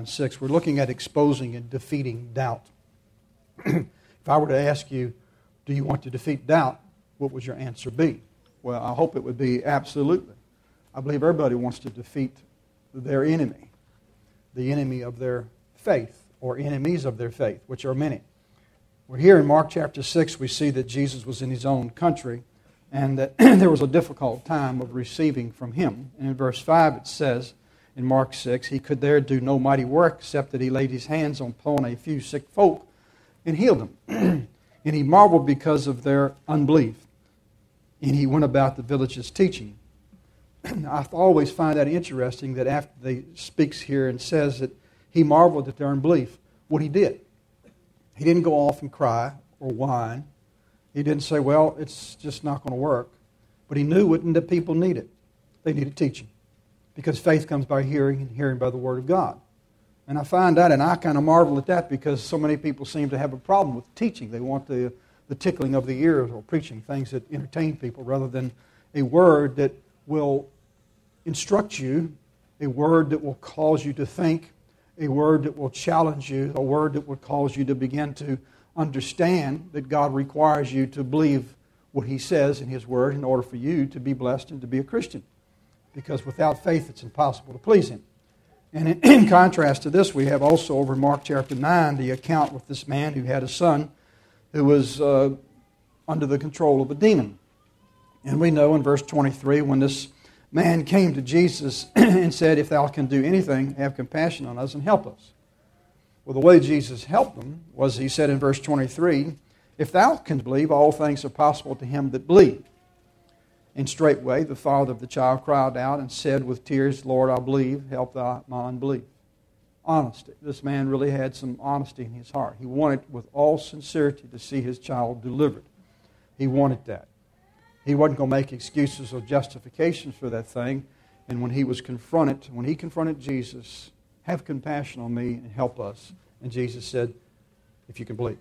6, we're looking at exposing and defeating doubt. If I were to ask you, do you want to defeat doubt, what would your answer be? Well, I hope it would be absolutely. I believe everybody wants to defeat their enemy, the enemy of their faith, or enemies of their faith, which are many. We're here in Mark chapter 6, we see that Jesus was in his own country, and that there was a difficult time of receiving from him. And in verse 5 it says, in Mark 6, he could there do no mighty work except that he laid his hands upon a few sick folk and healed them. And he marveled because of their unbelief. And he went about the villages teaching. I always find that interesting that after he speaks here and says that he marveled at their unbelief, what he did. He didn't go off and cry or whine. He didn't say, well, it's just not going to work. But he knew what the people needed. They needed teaching. Because faith comes by hearing, and hearing by the Word of God. And I find that, and I kind of marvel at that, because so many people seem to have a problem with teaching. They want the tickling of the ears or preaching things that entertain people rather than a word that will instruct you, a word that will cause you to think, a word that will challenge you, a word that will cause you to begin to understand that God requires you to believe what He says in His Word in order for you to be blessed and to be a Christian. Because without faith it's impossible to please Him. And in contrast to this, we have also over in Mark chapter 9 the account with this man who had a son who was under the control of a demon. And we know in verse 23 when this man came to Jesus and said, if thou can do anything, have compassion on us and help us. Well, the way Jesus helped them was, he said in verse 23, if thou canst believe, all things are possible to him that believe. And straightway the father of the child cried out and said with tears, Lord, I believe, help thou my unbelief. Honesty. This man really had some honesty in his heart. He wanted with all sincerity to see his child delivered. He wanted that. He wasn't going to make excuses or justifications for that thing. And when he confronted Jesus, have compassion on me and help us. And Jesus said, if you can believe.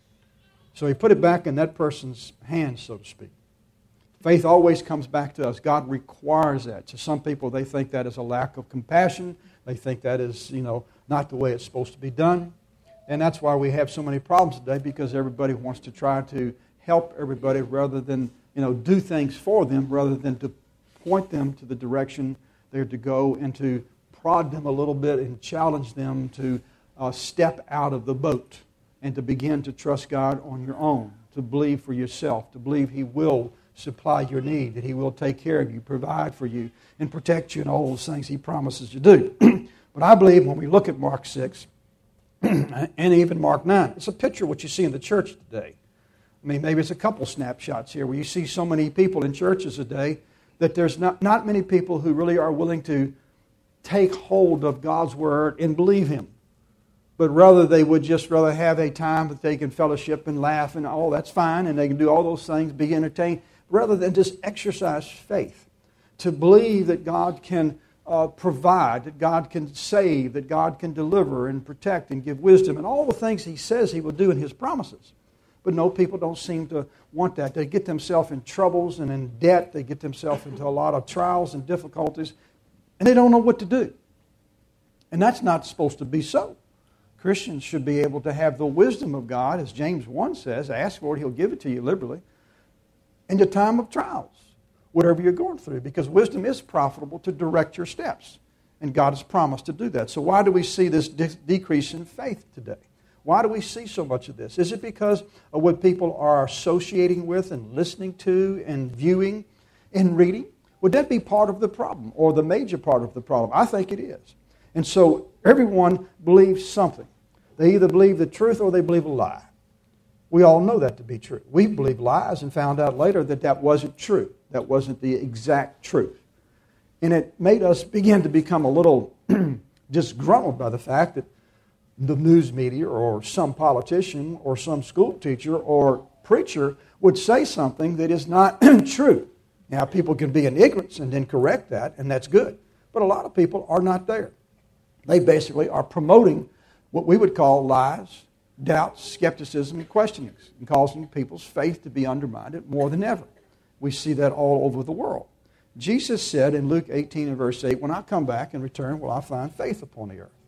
So he put it back in that person's hands, so to speak. Faith always comes back to us. God requires that. To some people, they think that is a lack of compassion. They think that is, not the way it's supposed to be done. And that's why we have so many problems today, because everybody wants to try to help everybody rather than, do things for them, rather than to point them to the direction they're to go and to prod them a little bit and challenge them to step out of the boat and to begin to trust God on your own, to believe for yourself, to believe He will supply your need, that He will take care of you, provide for you, and protect you, and all those things He promises to do. But I believe when we look at Mark 6 and even Mark 9, it's a picture of what you see in the church today. I mean, maybe it's a couple snapshots here where you see so many people in churches today that there's not many people who really are willing to take hold of God's Word and believe Him. But rather they would just rather have a time that they can fellowship and laugh and that's fine, and they can do all those things, be entertained, rather than just exercise faith, to believe that God can provide, that God can save, that God can deliver and protect and give wisdom, and all the things He says He will do in His promises. But no, people don't seem to want that. They get themselves in troubles and in debt. They get themselves into a lot of trials and difficulties, and they don't know what to do. And that's not supposed to be so. Christians should be able to have the wisdom of God, as James 1 says, ask for it, He'll give it to you liberally, in the time of trials, whatever you're going through, because wisdom is profitable to direct your steps, and God has promised to do that. So why do we see this decrease in faith today? Why do we see so much of this? Is it because of what people are associating with and listening to and viewing and reading? Would that be part of the problem or the major part of the problem? I think it is. And so everyone believes something. They either believe the truth or they believe a lie. We all know that to be true. We believed lies and found out later that that wasn't true. That wasn't the exact truth. And it made us begin to become a little disgruntled by the fact that the news media or some politician or some school teacher or preacher would say something that is not true. Now, people can be in ignorance and then correct that, and that's good. But a lot of people are not there. They basically are promoting what we would call lies, doubts, skepticism, and questionings, and causing people's faith to be undermined more than ever. We see that all over the world. Jesus said in Luke 18 and verse 8, when I come back and return, will I find faith upon the earth?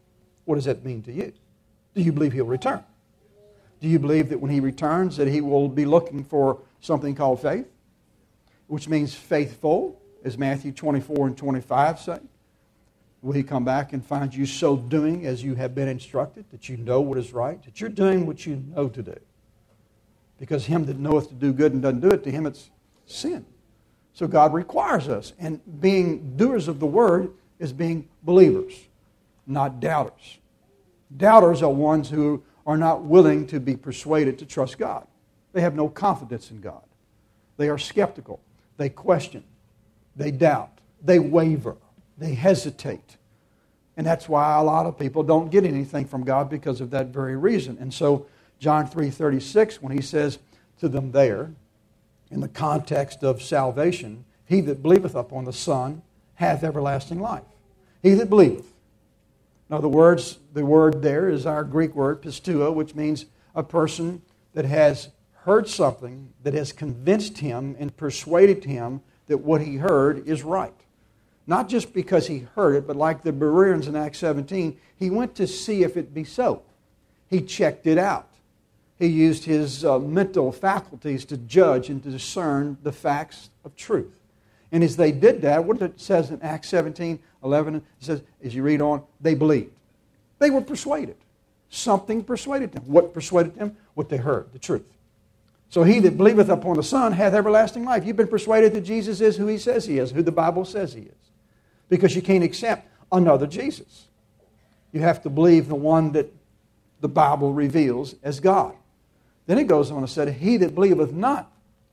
What does that mean to you? Do you believe He'll return? Do you believe that when He returns that He will be looking for something called faith? Which means faithful, as Matthew 24 and 25 say. Will He come back and find you so doing as you have been instructed, that you know what is right, that you're doing what you know to do? Because him that knoweth to do good and doesn't do it, to him it's sin. So God requires us. And being doers of the Word is being believers, not doubters. Doubters are ones who are not willing to be persuaded to trust God. They have no confidence in God. They are skeptical. They question. They doubt. They waver. They hesitate. And that's why a lot of people don't get anything from God because of that very reason. And so John 3:36, when He says to them there, in the context of salvation, he that believeth upon the Son hath everlasting life. He that believeth. In other words, the word there is our Greek word, pisteuo, which means a person that has heard something that has convinced him and persuaded him that what he heard is right. Not just because he heard it, but like the Bereans in Acts 17, he went to see if it be so. He checked it out. He used his mental faculties to judge and to discern the facts of truth. And as they did that, what it says in Acts 17:11, it says, as you read on, they believed. They were persuaded. Something persuaded them. What persuaded them? What they heard, the truth. So he that believeth upon the Son hath everlasting life. You've been persuaded that Jesus is who He says He is, who the Bible says He is. Because you can't accept another Jesus. You have to believe the one that the Bible reveals as God. Then it goes on to say, he that believeth not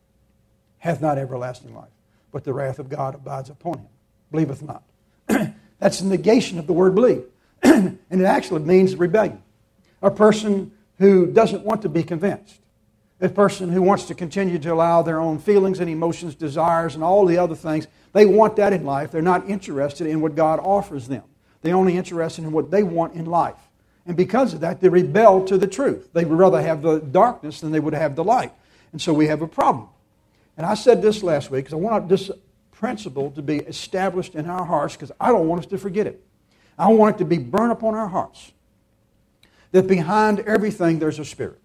hath not everlasting life, but the wrath of God abides upon him. Believeth not. That's the negation of the word believe. And it actually means rebellion. A person who doesn't want to be convinced. A person who wants to continue to allow their own feelings and emotions, desires, and all the other things. They want that in life. They're not interested in what God offers them. They're only interested in what they want in life. And because of that, they rebel to the truth. They would rather have the darkness than they would have the light. And so we have a problem. And I said this last week because I want this principle to be established in our hearts because I don't want us to forget it. I want it to be burned upon our hearts. That behind everything there's a spirit.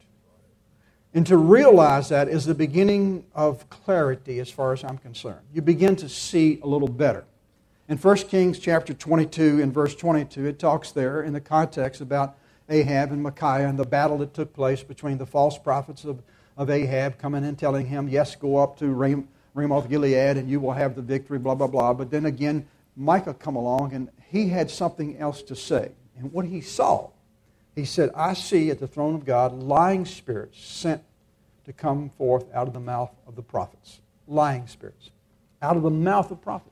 And to realize that is the beginning of clarity as far as I'm concerned. You begin to see a little better. In 1 Kings chapter 22 and verse 22, it talks there in the context about Ahab and Micaiah and the battle that took place between the false prophets of Ahab coming and telling him, yes, go up to Ramoth Gilead and you will have the victory, blah, blah, blah. But then again, Micah come along and he had something else to say. And what he saw, he said, I see at the throne of God lying spirits sent to come forth out of the mouth of the prophets. Lying spirits. Out of the mouth of prophets.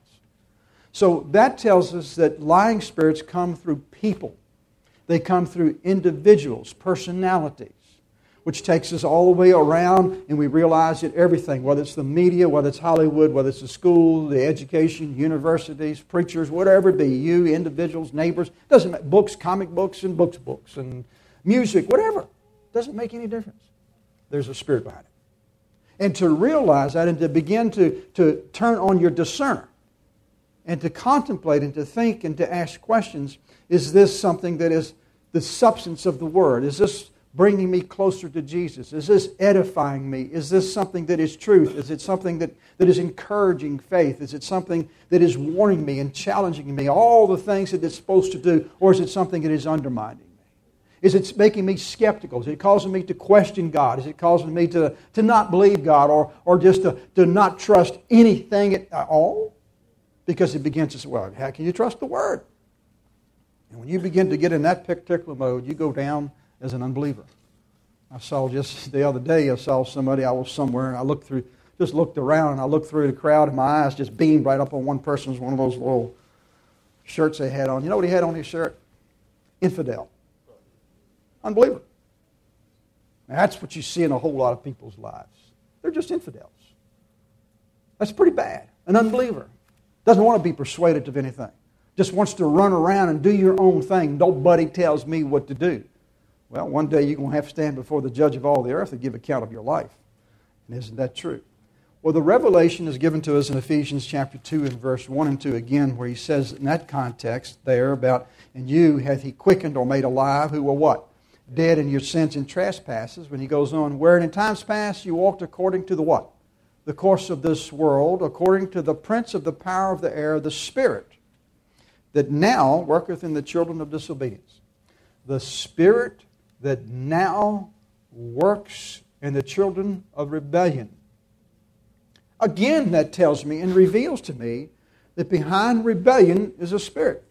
So that tells us that lying spirits come through people. They come through individuals, personalities, which takes us all the way around and we realize that everything, whether it's the media, whether it's Hollywood, whether it's the school, the education, universities, preachers, whatever it be, you, individuals, neighbors, doesn't matter, books, comic books, and books, and music, whatever. Doesn't make any difference. There's a spirit behind it. And to realize that and to begin to turn on your discerner, and to contemplate and to think and to ask questions, is this something that is the substance of the Word? Is this bringing me closer to Jesus? Is this edifying me? Is this something that is truth? Is it something that is encouraging faith? Is it something that is warning me and challenging me? All the things that it's supposed to do. Or is it something that is undermining me? Is it making me skeptical? Is it causing me to question God? Is it causing me to not believe God or just to not trust anything at all? Because it begins to say, well, how can you trust the Word? And when you begin to get in that particular mode, you go down as an unbeliever. I saw just the other day, I saw somebody, I was somewhere, and I looked around, and I looked through the crowd, and my eyes just beamed right up on one person's, one of those little shirts they had on. You know what he had on his shirt? Infidel. Unbeliever. Now, that's what you see in a whole lot of people's lives. They're just infidels. That's pretty bad. An unbeliever. Doesn't want to be persuaded of anything. Just wants to run around and do your own thing. Nobody tells me what to do. Well, one day you're going to have to stand before the judge of all the earth and give account of your life. And isn't that true? Well, the revelation is given to us in Ephesians chapter 2 and verse 1 and 2 again, where he says in that context there about, "In you hath he quickened or made alive, who were" what? "Dead in your sins and trespasses." When he goes on, "Wherein in times past you walked according to" the what? "The course of this world, according to the prince of the power of the air, the spirit, that now worketh in the children of disobedience." The spirit that now works in the children of rebellion. Again, that tells me and reveals to me that behind rebellion is a spirit.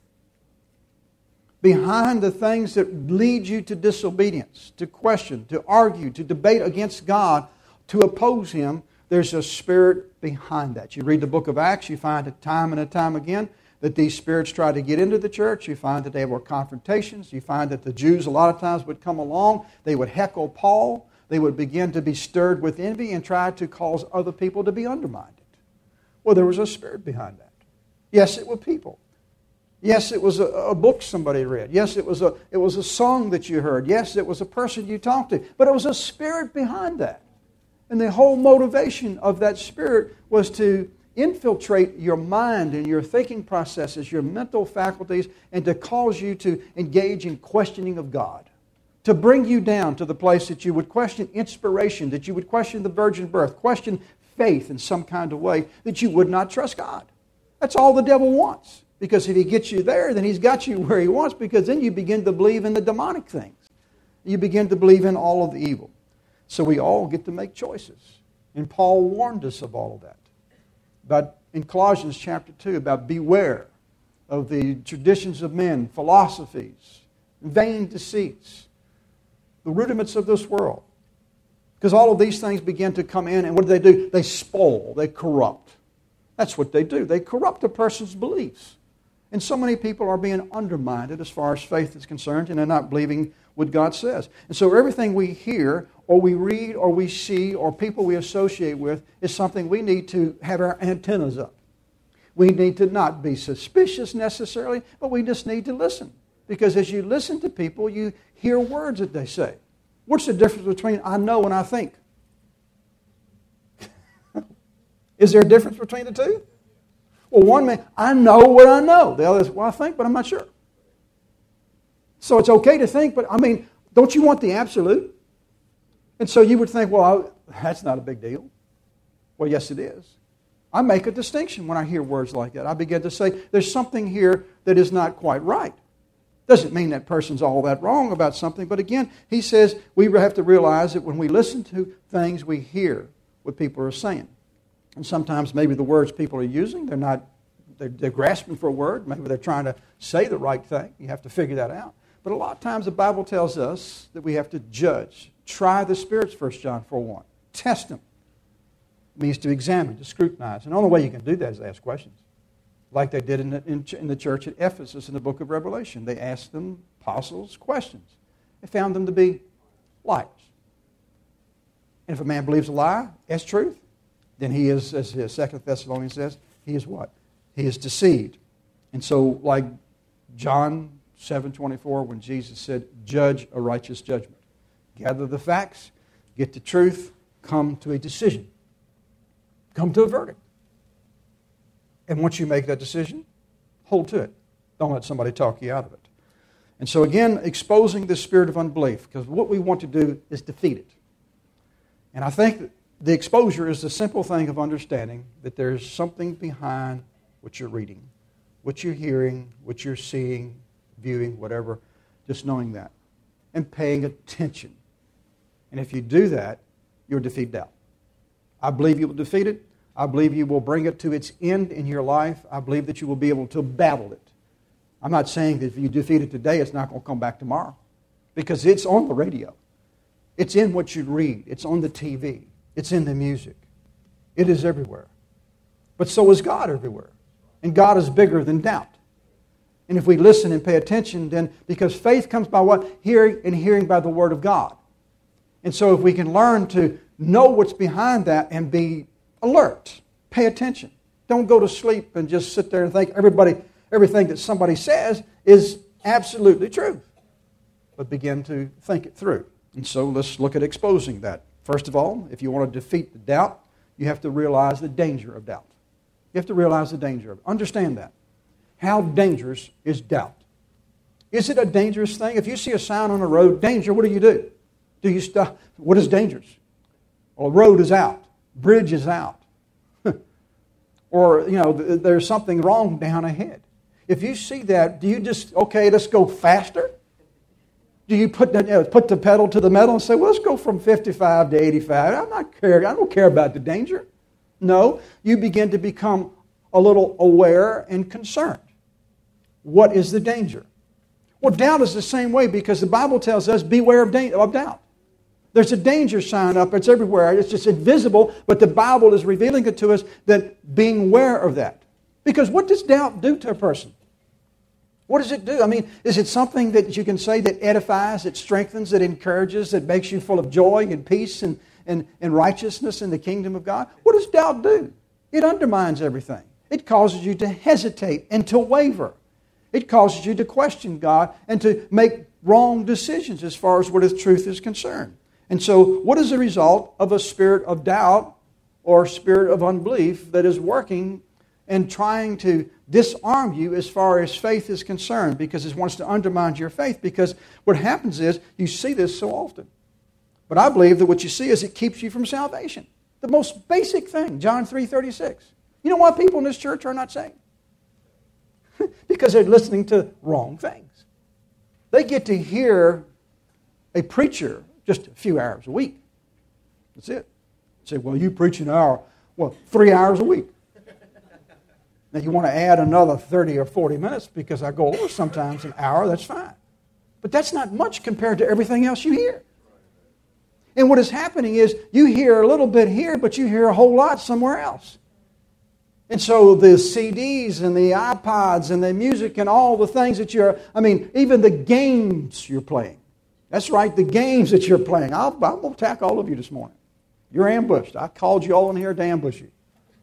Behind the things that lead you to disobedience, to question, to argue, to debate against God, to oppose Him, there's a spirit behind that. You read the book of Acts, you find it time and time again that these spirits try to get into the church. You find that there were confrontations. You find that the Jews a lot of times would come along. They would heckle Paul. They would begin to be stirred with envy and try to cause other people to be undermined. Well, there was a spirit behind that. Yes, it were people. Yes, it was a book somebody read. Yes, it was a song that you heard. Yes, it was a person you talked to. But it was a spirit behind that. And the whole motivation of that spirit was to infiltrate your mind and your thinking processes, your mental faculties, and to cause you to engage in questioning of God. To bring you down to the place that you would question inspiration, that you would question the virgin birth, question faith in some kind of way, that you would not trust God. That's all the devil wants. Because if he gets you there, then he's got you where he wants, because then you begin to believe in the demonic things. You begin to believe in all of the evil. So we all get to make choices. And Paul warned us of all of that. But in Colossians chapter 2, about beware of the traditions of men, philosophies, vain deceits, the rudiments of this world. Because all of these things begin to come in, and what do? They spoil, they corrupt. That's what they do. They corrupt a person's beliefs. And so many people are being undermined as far as faith is concerned, and they're not believing what God says. And so everything we hear, or we read, or we see, or people we associate with is something we need to have our antennas up. We need to not be suspicious necessarily, but we just need to listen. Because as you listen to people, you hear words that they say. What's the difference between I know and I think? Is there a difference between the two? Well, one man, I know what I know. The other is, well, I think, but I'm not sure. So it's okay to think, but I mean, don't you want the absolute? And so you would think, well, that's not a big deal. Well, yes, it is. I make a distinction when I hear words like that. I begin to say, there's something here that is not quite right. Doesn't mean that person's all that wrong about something, but again, he says we have to realize that when we listen to things, we hear what people are saying. And sometimes maybe the words people are using, they're grasping for a word. Maybe they're trying to say the right thing. You have to figure that out. But a lot of times the Bible tells us that we have to judge. Try the spirits, 1 John 4:1. Test them. It means to examine, to scrutinize. And the only way you can do that is ask questions. Like they did in the church at Ephesus in the book of Revelation. They asked them, apostles, questions. They found them to be liars. And if a man believes a lie as truth, then he is, as 2 Thessalonians says, he is what? He is deceived. And so, like John 7:24, when Jesus said, judge a righteous judgment. Gather the facts, get the truth, come to a decision. Come to a verdict. And once you make that decision, hold to it. Don't let somebody talk you out of it. And so again, exposing the spirit of unbelief, because what we want to do is defeat it. And I think that the exposure is the simple thing of understanding that there's something behind what you're reading, what you're hearing, what you're seeing, viewing, whatever, just knowing that and paying attention. And if you do that, you'll defeat doubt. I believe you will defeat it. I believe you will bring it to its end in your life. I believe that you will be able to battle it. I'm not saying that if you defeat it today, it's not going to come back tomorrow. Because it's on the radio. It's in what you read. It's on the TV. It's in the music. It is everywhere. But so is God everywhere. And God is bigger than doubt. And if we listen and pay attention, then because faith comes by what? Hearing, and hearing by the Word of God. And so if we can learn to know what's behind that and be alert, pay attention. Don't go to sleep and just sit there and think everything that somebody says is absolutely true. But begin to think it through. And so let's look at exposing that. First of all, if you want to defeat the doubt, you have to realize the danger of doubt. You have to realize the danger of it. Understand that. How dangerous is doubt? Is it a dangerous thing? If you see a sign on the road, danger, what do? Do you stop? What is dangerous? Well, road is out. Bridge is out. Or, there's something wrong down ahead. If you see that, do you just, okay, let's go faster? Do you put the pedal to the metal and say, well, let's go from 55 to 85. I don't care about the danger. No, you begin to become a little aware and concerned. What is the danger? Well, doubt is the same way because the Bible tells us, beware of doubt. There's a danger sign up. It's everywhere. It's just invisible, but the Bible is revealing it to us that being aware of that. Because what does doubt do to a person? What does it do? I mean, is it something that you can say that edifies, that strengthens, that encourages, that makes you full of joy and peace and righteousness in the kingdom of God? What does doubt do? It undermines everything. It causes you to hesitate and to waver. It causes you to question God and to make wrong decisions as far as what His truth is concerned. And so, what is the result of a spirit of doubt or spirit of unbelief that is working and trying to disarm you as far as faith is concerned? Because it wants to undermine your faith. Because what happens is, you see this so often. But I believe that what you see is it keeps you from salvation. The most basic thing, John 3:36. You know why people in this church are not saved? Because they're listening to wrong things. They get to hear a preacher just a few hours a week. That's it. You say, well, you preach an hour. Well, 3 hours a week. Now, you want to add another 30 or 40 minutes because I go over sometimes an hour, that's fine. But that's not much compared to everything else you hear. And what is happening is you hear a little bit here, but you hear a whole lot somewhere else. And so the CDs and the iPods and the music and all the things that even the games you're playing. That's right, the games that you're playing. I'm going to attack all of you this morning. You're ambushed. I called you all in here to ambush you.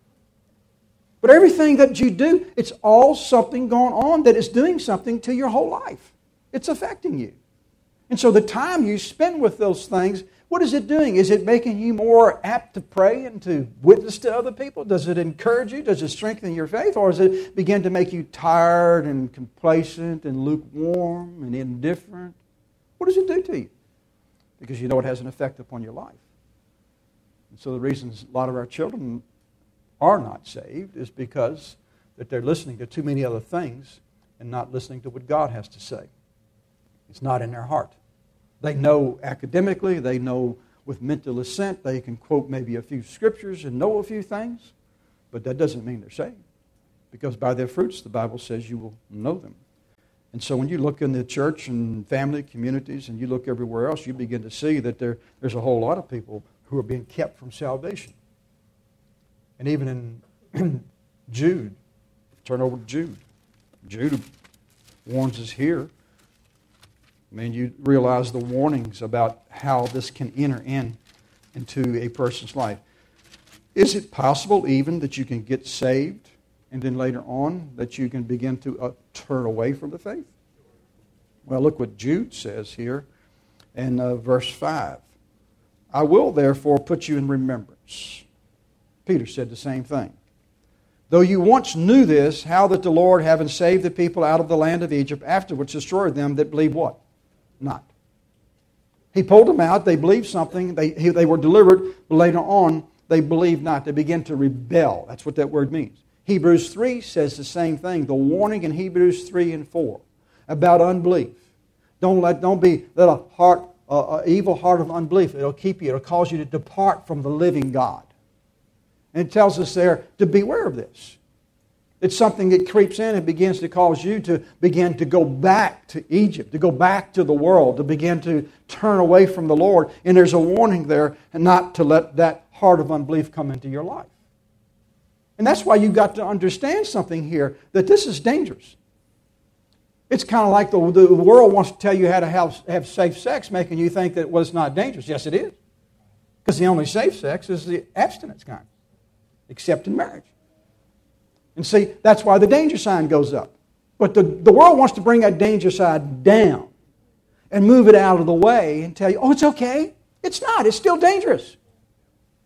But everything that you do, it's all something going on that is doing something to your whole life. It's affecting you. And so the time you spend with those things, what is it doing? Is it making you more apt to pray and to witness to other people? Does it encourage you? Does it strengthen your faith? Or does it begin to make you tired and complacent and lukewarm and indifferent? What does it do to you? Because you know it has an effect upon your life. And so the reasons a lot of our children are not saved is because that they're listening to too many other things and not listening to what God has to say. It's not in their heart. They know academically, they know with mental assent, they can quote maybe a few scriptures and know a few things, but that doesn't mean they're saved. Because by their fruits, the Bible says you will know them. And so when you look in the church and family communities and you look everywhere else, you begin to see that there's a whole lot of people who are being kept from salvation. And even in Jude, turn over to Jude. Jude warns us here. I mean, you realize the warnings about how this can enter into a person's life. Is it possible even that you can get saved and then later on that you can begin to turn away from the faith? Well, look what Jude says here in verse 5. I will therefore put you in remembrance. Peter said the same thing. Though you once knew this, how that the Lord, having saved the people out of the land of Egypt, afterwards destroyed them that believe what? Not. He pulled them out. They believed something. They were delivered. But later on, they believed not. They began to rebel. That's what that word means. Hebrews 3 says the same thing. The warning in Hebrews 3 and 4 about unbelief. Don't be that evil heart of unbelief. It'll keep you. It'll cause you to depart from the living God. And it tells us there to beware of this. It's something that creeps in and begins to cause you to begin to go back to Egypt, to go back to the world, to begin to turn away from the Lord. And there's a warning there not to let that heart of unbelief come into your life. And that's why you've got to understand something here, that this is dangerous. It's kind of like the world wants to tell you how to have safe sex, making you think that it's not dangerous. Yes, it is. Because the only safe sex is the abstinence kind, except in marriage. And see, that's why the danger sign goes up. But the world wants to bring that danger sign down and move it out of the way and tell you, oh, it's okay. It's not. It's still dangerous.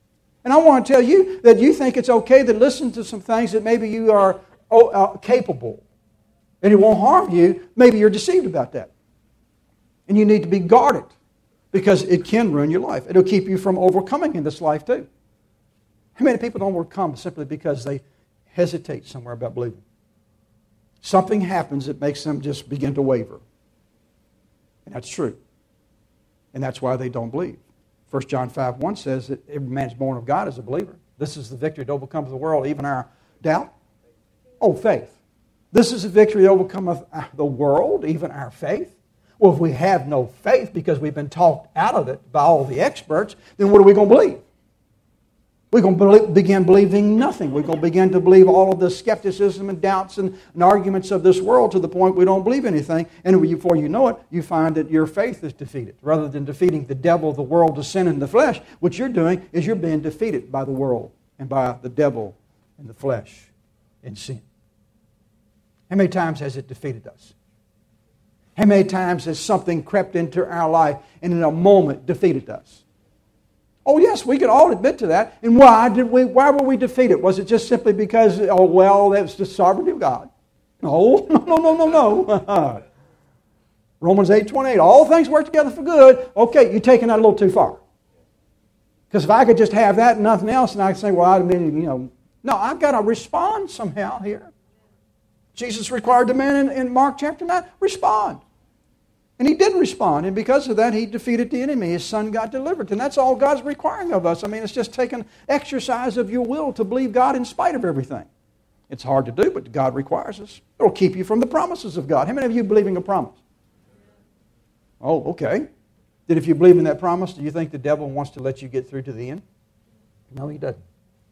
And I want to tell you that you think it's okay to listen to some things that maybe you are capable and it won't harm you. Maybe you're deceived about that. And you need to be guarded because it can ruin your life. It'll keep you from overcoming in this life too. How many people don't overcome simply because they hesitate somewhere about believing? Something happens that makes them just begin to waver. And that's true. And that's why they don't believe. 1 John 5:1 says that every man's born of God is a believer. This is the victory that overcomes the world, even our doubt. Oh, faith. This is the victory that overcomes the world, even our faith. Well, if we have no faith because we've been talked out of it by all the experts, then what are we going to believe? We're going to begin believing nothing. We're going to begin to believe all of the skepticism and doubts and arguments of this world to the point we don't believe anything. And before you know it, you find that your faith is defeated. Rather than defeating the devil, the world, the sin, and the flesh, what you're doing is you're being defeated by the world and by the devil and the flesh and sin. How many times has it defeated us? How many times has something crept into our life and in a moment defeated us? Oh, yes, we can all admit to that. And why were we defeated? Was it just simply because, that was the sovereignty of God? No. Romans 8:28, all things work together for good. Okay, you're taking that a little too far. Because if I could just have that and nothing else, and I could say, no, I've got to respond somehow here. Jesus required the man in Mark chapter 9, respond. And he did respond, and because of that, he defeated the enemy. His son got delivered, and that's all God's requiring of us. I mean, it's just taking exercise of your will to believe God in spite of everything. It's hard to do, but God requires us. It'll keep you from the promises of God. How many of you believe in a promise? Oh, okay. Then if you believe in that promise, do you think the devil wants to let you get through to the end? No, he doesn't.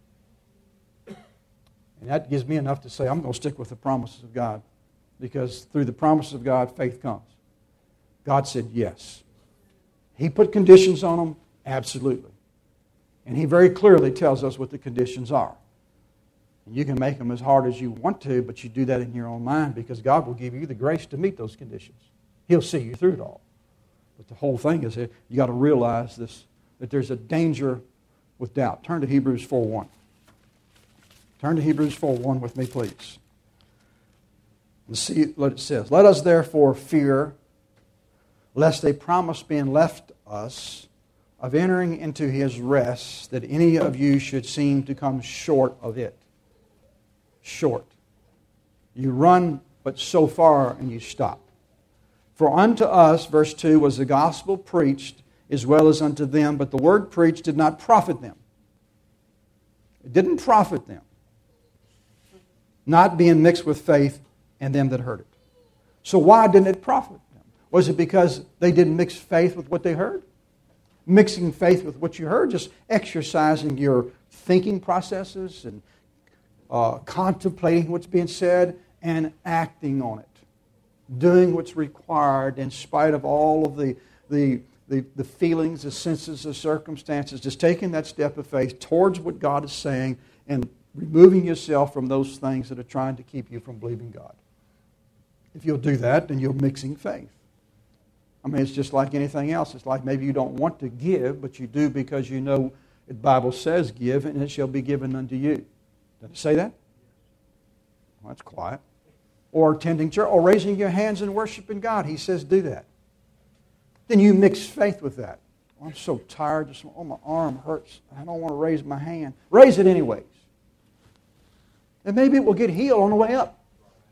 And that gives me enough to say I'm going to stick with the promises of God, because through the promises of God, faith comes. God said yes. He put conditions on them? Absolutely. And He very clearly tells us what the conditions are. And you can make them as hard as you want to, but you do that in your own mind because God will give you the grace to meet those conditions. He'll see you through it all. But the whole thing is that you got to realize this, that there's a danger with doubt. Turn to Hebrews 4:1. Turn to Hebrews 4:1 with me, please. And see what it says. Let us therefore fear, lest a promise being left us of entering into His rest, that any of you should seem to come short of it. Short. You run but so far and you stop. For unto us, verse 2, was the gospel preached as well as unto them, but the word preached did not profit them. It didn't profit them. Not being mixed with faith in them that heard it. So why didn't it profit them? Was it because they didn't mix faith with what they heard? Mixing faith with what you heard, just exercising your thinking processes and contemplating what's being said and acting on it. Doing what's required in spite of all of the feelings, the senses, the circumstances. Just taking that step of faith towards what God is saying and removing yourself from those things that are trying to keep you from believing God. If you'll do that, then you're mixing faith. I mean, it's just like anything else. It's like maybe you don't want to give, but you do because you know the Bible says give, and it shall be given unto you. Does it say that? Well, that's quiet. Or attending church, or raising your hands and worshiping God. He says do that. Then you mix faith with that. Oh, I'm so tired. My arm hurts. I don't want to raise my hand. Raise it anyways. And maybe it will get healed on the way up.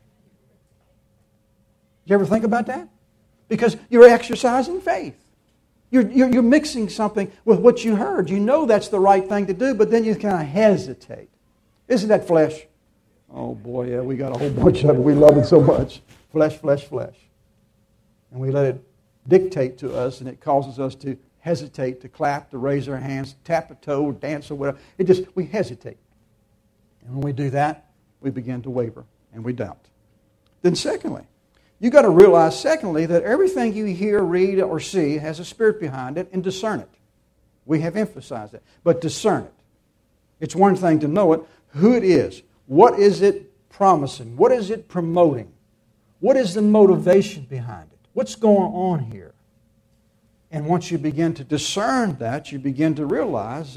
You ever think about that? Because you're exercising faith. You're mixing something with what you heard. You know that's the right thing to do, but then you kind of hesitate. Isn't that flesh? Oh boy, yeah, we got a whole bunch of it. We love it so much. Flesh, flesh, flesh. And we let it dictate to us, and it causes us to hesitate, to clap, to raise our hands, tap a toe, dance or whatever. We hesitate. And when we do that, we begin to waver and we doubt. Then secondly, you've got to realize, that everything you hear, read, or see has a spirit behind it, and discern it. We have emphasized that. But discern it. It's one thing to know it, who it is. What is it promising? What is it promoting? What is the motivation behind it? What's going on here? And once you begin to discern that, you begin to realize that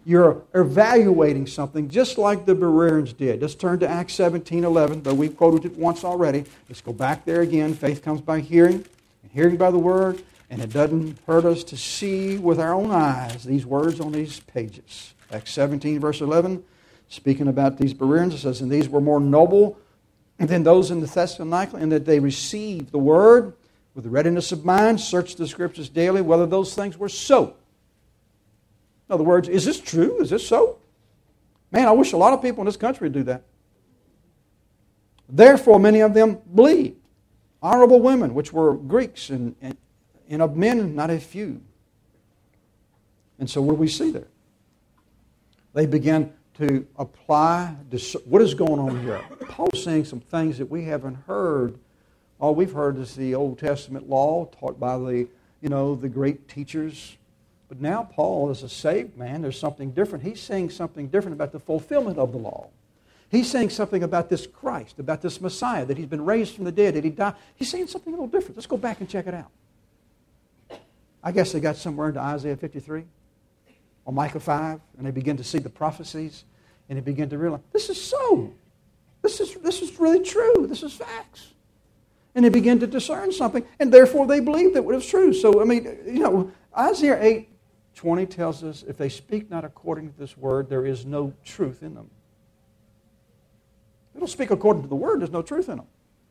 You're evaluating something just like the Bereans did. Let's turn to Acts 17:11, though we've quoted it once already. Let's go back there again. Faith comes by hearing, and hearing by the Word, and it doesn't hurt us to see with our own eyes these words on these pages. Acts 17, verse 11, speaking about these Bereans, it says, "And these were more noble than those in the Thessalonica, in that they received the Word with readiness of mind, searched the Scriptures daily, whether those things were so." In other words, is this true? Is this so? Man, I wish a lot of people in this country would do that. "Therefore, many of them believed, honorable women, which were Greeks, and of men not a few." And so what do we see there? They began to apply what is going on here. Paul's saying some things that we haven't heard. All we've heard is the Old Testament law taught by the great teachers. But now Paul is a saved man. There's something different. He's saying something different about the fulfillment of the law. He's saying something about this Christ, about this Messiah, that he's been raised from the dead, that he died. He's saying something a little different. Let's go back and check it out. I guess they got somewhere into Isaiah 53 or Micah 5, and they begin to see the prophecies, and they begin to realize, this is so. This is really true. This is facts. And they begin to discern something, and therefore they believed that it was true. So, Isaiah 8:20 tells us, if they speak not according to this word, there is no truth in them. If they don't speak according to the word, there's no truth in them.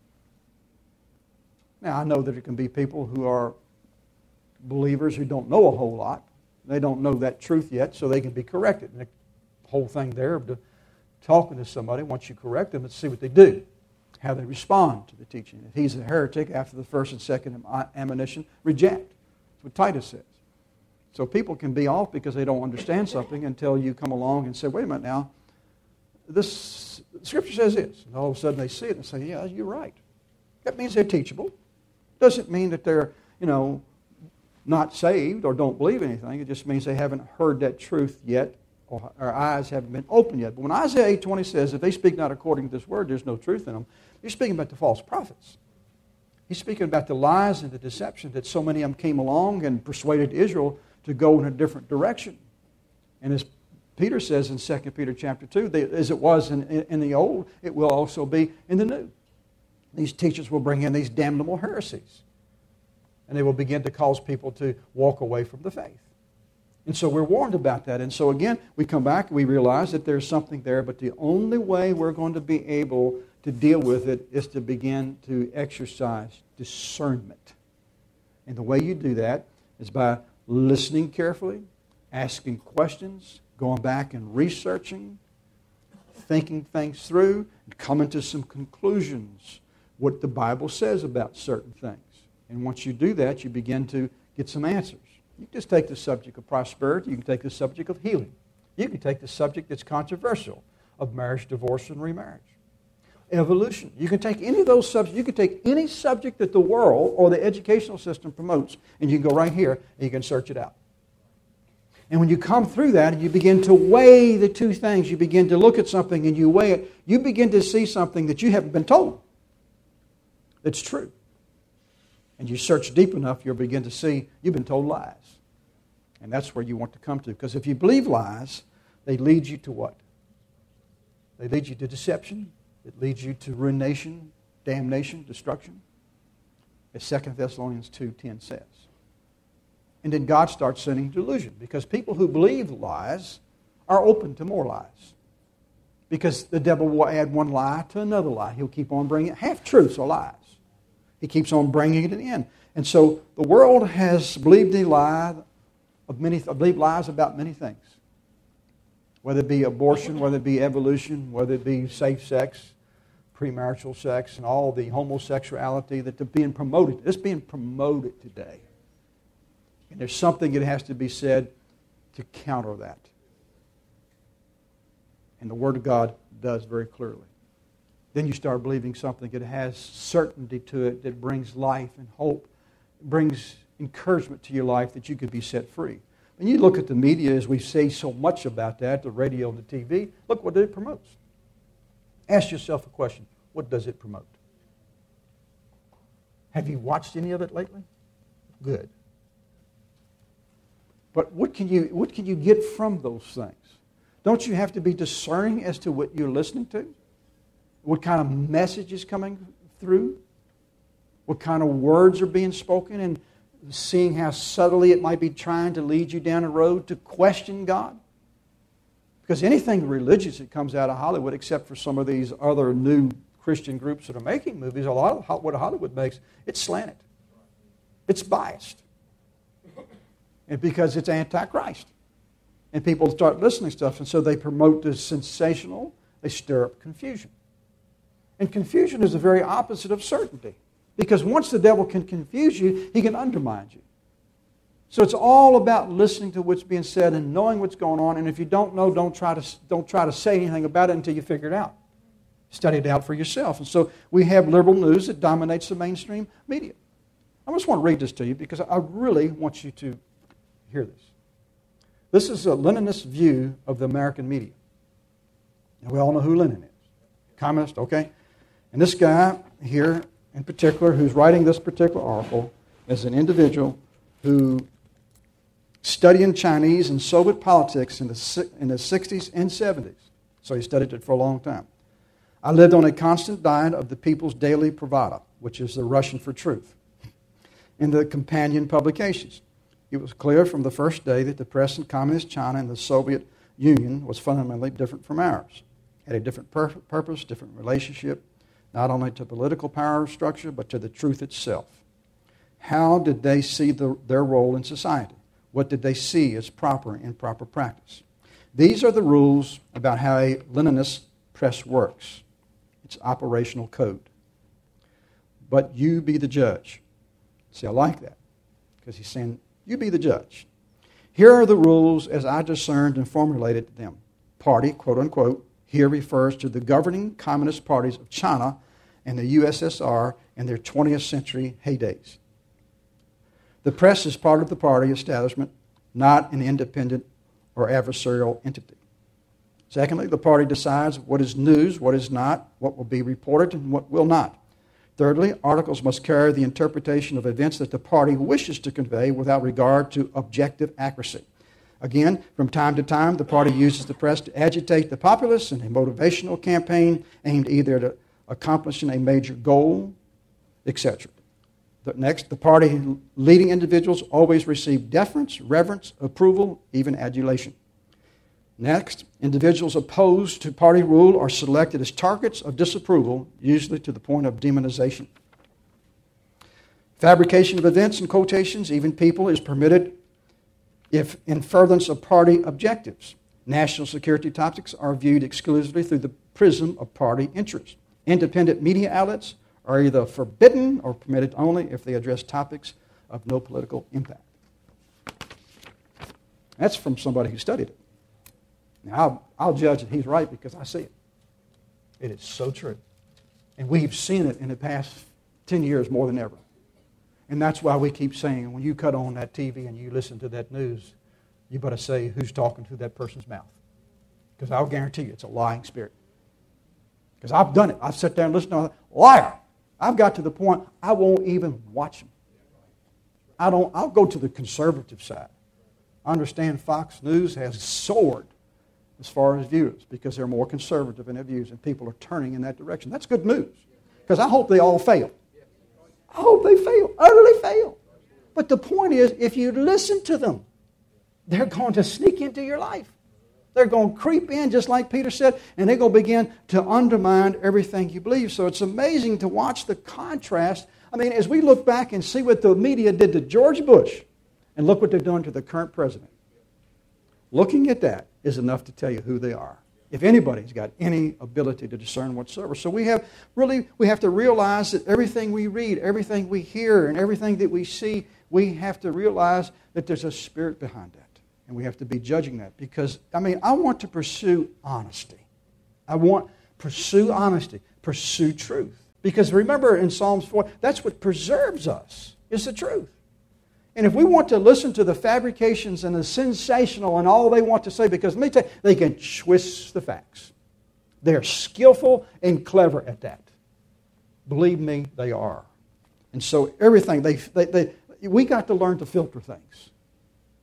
Now, I know that it can be people who are believers who don't know a whole lot. They don't know that truth yet, so they can be corrected. And the whole thing there of talking to somebody, once you correct them, let's see what they do, how they respond to the teaching. If he's a heretic after the first and second admonition, reject. That's what Titus says. So people can be off because they don't understand something until you come along and say, wait a minute now, this Scripture says this. And all of a sudden they see it and say, yeah, you're right. That means they're teachable. Doesn't mean that they're, not saved or don't believe anything. It just means they haven't heard that truth yet, or our eyes haven't been opened yet. But when Isaiah 8:20 says, if they speak not according to this word, there's no truth in them, he's speaking about the false prophets. He's speaking about the lies and the deception that so many of them came along and persuaded Israel to go in a different direction. And as Peter says in 2 Peter chapter 2, as it was in the old, it will also be in the new. These teachers will bring in these damnable heresies. And they will begin to cause people to walk away from the faith. And so we're warned about that. And so again, we come back and we realize that there's something there, but the only way we're going to be able to deal with it is to begin to exercise discernment. And the way you do that is by listening carefully, asking questions, going back and researching, thinking things through, and coming to some conclusions, what the Bible says about certain things. And once you do that, you begin to get some answers. You can just take the subject of prosperity. You can take the subject of healing. You can take the subject that's controversial of marriage, divorce, and remarriage. Evolution. You can take any of those subjects. You can take any subject that the world or the educational system promotes, and you can go right here and you can search it out. And when you come through that and you begin to weigh the two things, you begin to look at something and you weigh it, you begin to see something that you haven't been told that's true. And you search deep enough, you'll begin to see you've been told lies. And that's where you want to come to. Because if you believe lies, they lead you to what? They lead you to deception. It leads you to ruination, damnation, destruction. As 2 Thessalonians 2:10 says. And then God starts sending delusion. Because people who believe lies are open to more lies. Because the devil will add one lie to another lie. He'll keep on bringing half-truths or lies. He keeps on bringing it in. And so the world has believed lies about many things. Whether it be abortion, whether it be evolution, whether it be safe sex, premarital sex, and all the homosexuality that's being promoted. It's being promoted today. And there's something that has to be said to counter that. And the Word of God does very clearly. Then you start believing something that has certainty to it, that brings life and hope, brings encouragement to your life that you could be set free. When you look at the media, as we say so much about that, the radio and the TV, look what it promotes. Ask yourself a question. What does it promote? Have you watched any of it lately? Good. But what can you get from those things? Don't you have to be discerning as to what you're listening to? What kind of message is coming through? What kind of words are being spoken? And seeing how subtly it might be trying to lead you down a road to question God? Because anything religious that comes out of Hollywood, except for some of these other new Christian groups that are making movies, a lot of what Hollywood makes, it's slanted. It's biased. And because it's anti-Christ. And people start listening to stuff, and so they promote the sensational, they stir up confusion. And confusion is the very opposite of certainty. Because once the devil can confuse you, he can undermine you. So it's all about listening to what's being said and knowing what's going on. And if you don't know, don't try to say anything about it until you figure it out. Study it out for yourself. And so we have liberal news that dominates the mainstream media. I just want to read this to you because I really want you to hear this. This is a Leninist view of the American media. Now, we all know who Lenin is. Communist, okay? And this guy here in particular, who's writing this particular article, is an individual who studied Chinese and Soviet politics in the 60s and 70s. So he studied it for a long time. I lived on a constant diet of the People's Daily Pravda, which is the Russian for truth, in the companion publications. It was clear from the first day that the press in Communist China and the Soviet Union was fundamentally different from ours. Had a different purpose, different relationship, not only to political power structure, but to the truth itself. How did they see their role in society? What did they see as proper and improper practice? These are the rules about how a Leninist press works. It's operational code. But you be the judge. See, I like that, because he's saying, you be the judge. Here are the rules as I discerned and formulated them. Party, quote unquote, here refers to the governing communist parties of China and the USSR in their 20th century heydays. The press is part of the party establishment, not an independent or adversarial entity. Secondly, the party decides what is news, what is not, what will be reported, and what will not. Thirdly, articles must carry the interpretation of events that the party wishes to convey without regard to objective accuracy. Again, from time to time, the party uses the press to agitate the populace in a motivational campaign aimed either at accomplishing a major goal, etc. Next, the party leading individuals always receive deference, reverence, approval, even adulation. Next, individuals opposed to party rule are selected as targets of disapproval, usually to the point of demonization. Fabrication of events and quotations, even people, is permitted if in furtherance of party objectives. National security topics are viewed exclusively through the prism of party interest. Independent media outlets are either forbidden or permitted only if they address topics of no political impact. That's from somebody who studied it. Now, I'll judge that he's right because I see it. It is so true. And we've seen it in the past 10 years more than ever. And that's why we keep saying, when you cut on that TV and you listen to that news, you better say who's talking through that person's mouth. Because I'll guarantee you it's a lying spirit. Because I've done it. I've sat there and listened to a liar. I've got to the point I won't even watch them. I'll go to the conservative side. I understand Fox News has soared as far as viewers because they're more conservative in their views and people are turning in that direction. That's good news because I hope they all fail. I hope they fail, utterly fail. But the point is, if you listen to them, they're going to sneak into your life. They're going to creep in, just like Peter said, and they're going to begin to undermine everything you believe. So it's amazing to watch the contrast. I mean, as we look back and see what the media did to George Bush, and look what they're doing to the current president. Looking at that is enough to tell you who they are, if anybody's got any ability to discern whatsoever. So we have to realize that everything we read, everything we hear, and everything that we see, we have to realize that there's a spirit behind that. And we have to be judging that because, I want to pursue honesty. Pursue honesty, pursue truth. Because remember in Psalms 4, that's what preserves us, is the truth. And if we want to listen to the fabrications and the sensational and all they want to say, because let me tell you, they can twist the facts. They're skillful and clever at that. Believe me, they are. And so everything, we got to learn to filter things.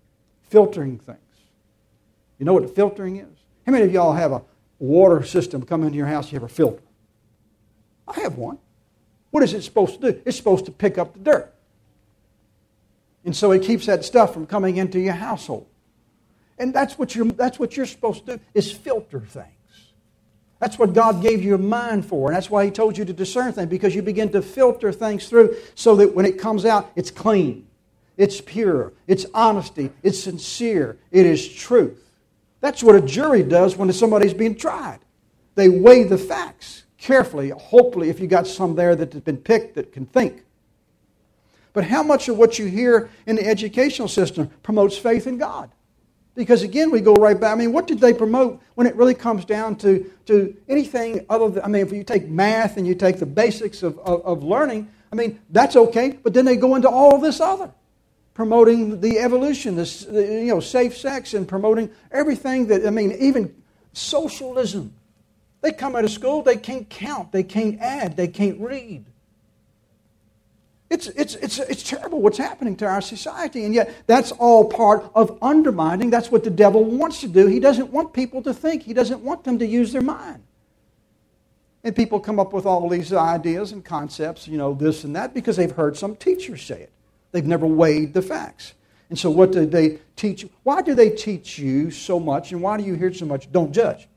filtering things. You know what the filtering is? How many of y'all have a water system come into your house, you have a filter? I have one. What is it supposed to do? It's supposed to pick up the dirt. And so it keeps that stuff from coming into your household. And that's what you're supposed to do, is filter things. That's what God gave you a mind for. And that's why He told you to discern things, because you begin to filter things through so that when it comes out, it's clean, it's pure, it's honesty, it's sincere, it is truth. That's what a jury does when somebody's being tried. They weigh the facts carefully, hopefully if you got some there that has been picked that can think. But how much of what you hear in the educational system promotes faith in God? Because again, we go right back. I mean, what did they promote when it really comes down to anything other than, I mean, if you take math and you take the basics of learning, I mean, that's okay. But then they go into all this other, promoting the evolution, safe sex, and promoting everything that, I mean, even socialism. They come out of school, they can't count, they can't add, they can't read. It's terrible what's happening to our society, and yet that's all part of undermining. That's what the devil wants to do. He doesn't want people to think. He doesn't want them to use their mind. And people come up with all these ideas and concepts, this and that, because they've heard some teacher say it. They've never weighed the facts. And so what do they teach? Why do they teach you so much, and why do you hear so much, don't judge?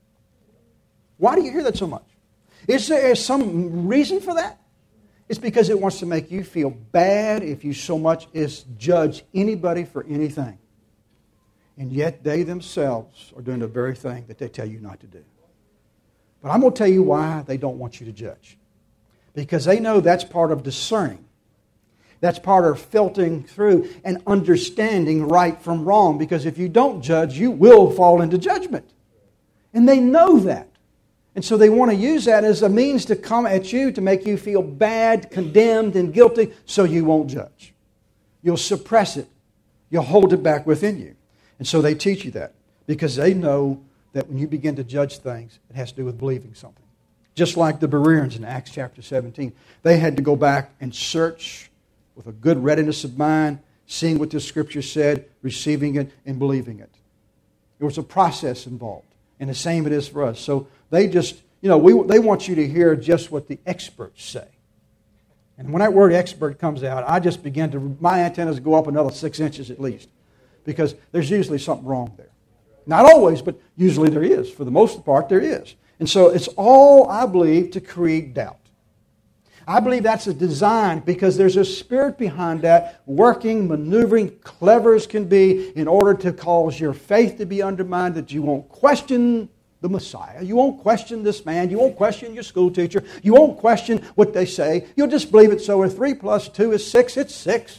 Why do you hear that so much? Is there some reason for that? It's because it wants to make you feel bad if you so much as judge anybody for anything. And yet they themselves are doing the very thing that they tell you not to do. But I'm going to tell you why they don't want you to judge. Because they know that's part of discerning. That's part of filtering through and understanding right from wrong. Because if you don't judge, you will fall into judgment. And they know that. And so they want to use that as a means to come at you to make you feel bad, condemned, and guilty, so you won't judge. You'll suppress it. You'll hold it back within you. And so they teach you that because they know that when you begin to judge things, it has to do with believing something. Just like the Bereans in Acts chapter 17. They had to go back and search with a good readiness of mind, seeing what the Scripture said, receiving it, and believing it. There was a process involved. And the same it is for us. So they just, they want you to hear just what the experts say. And when that word expert comes out, I just my antennas go up another 6 inches at least. Because there's usually something wrong there. Not always, but usually there is. For the most part, there is. And so it's all, I believe, to create doubt. I believe that's a design because there's a spirit behind that, working, maneuvering, clever as can be, in order to cause your faith to be undermined, that you won't question the Messiah. You won't question this man. You won't question your school teacher. You won't question what they say. You'll just believe it so. 3 + 2 is 6. It's 6.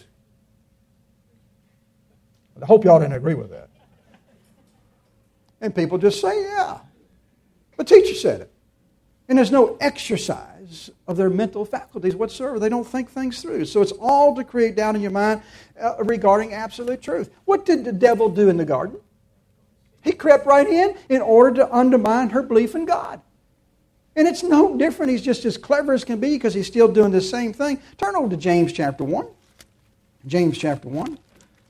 I hope y'all didn't agree with that. And people just say, yeah. The teacher said it. And there's no exercise of their mental faculties whatsoever. They don't think things through. So it's all to create doubt in your mind regarding absolute truth. What did the devil do in the garden? He crept right in order to undermine her belief in God. And it's no different. He's just as clever as can be because he's still doing the same thing. Turn over to James chapter 1. James chapter 1.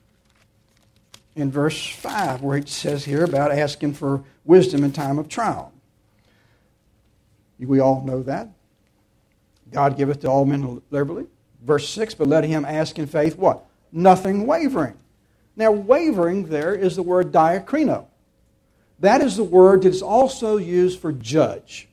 In verse 5, where it says here about asking for wisdom in time of trial. We all know that. God giveth to all men liberally. Verse 6, but let him ask in faith what? Nothing wavering. Now, wavering there is the word diakrino. That is the word that is also used for judge.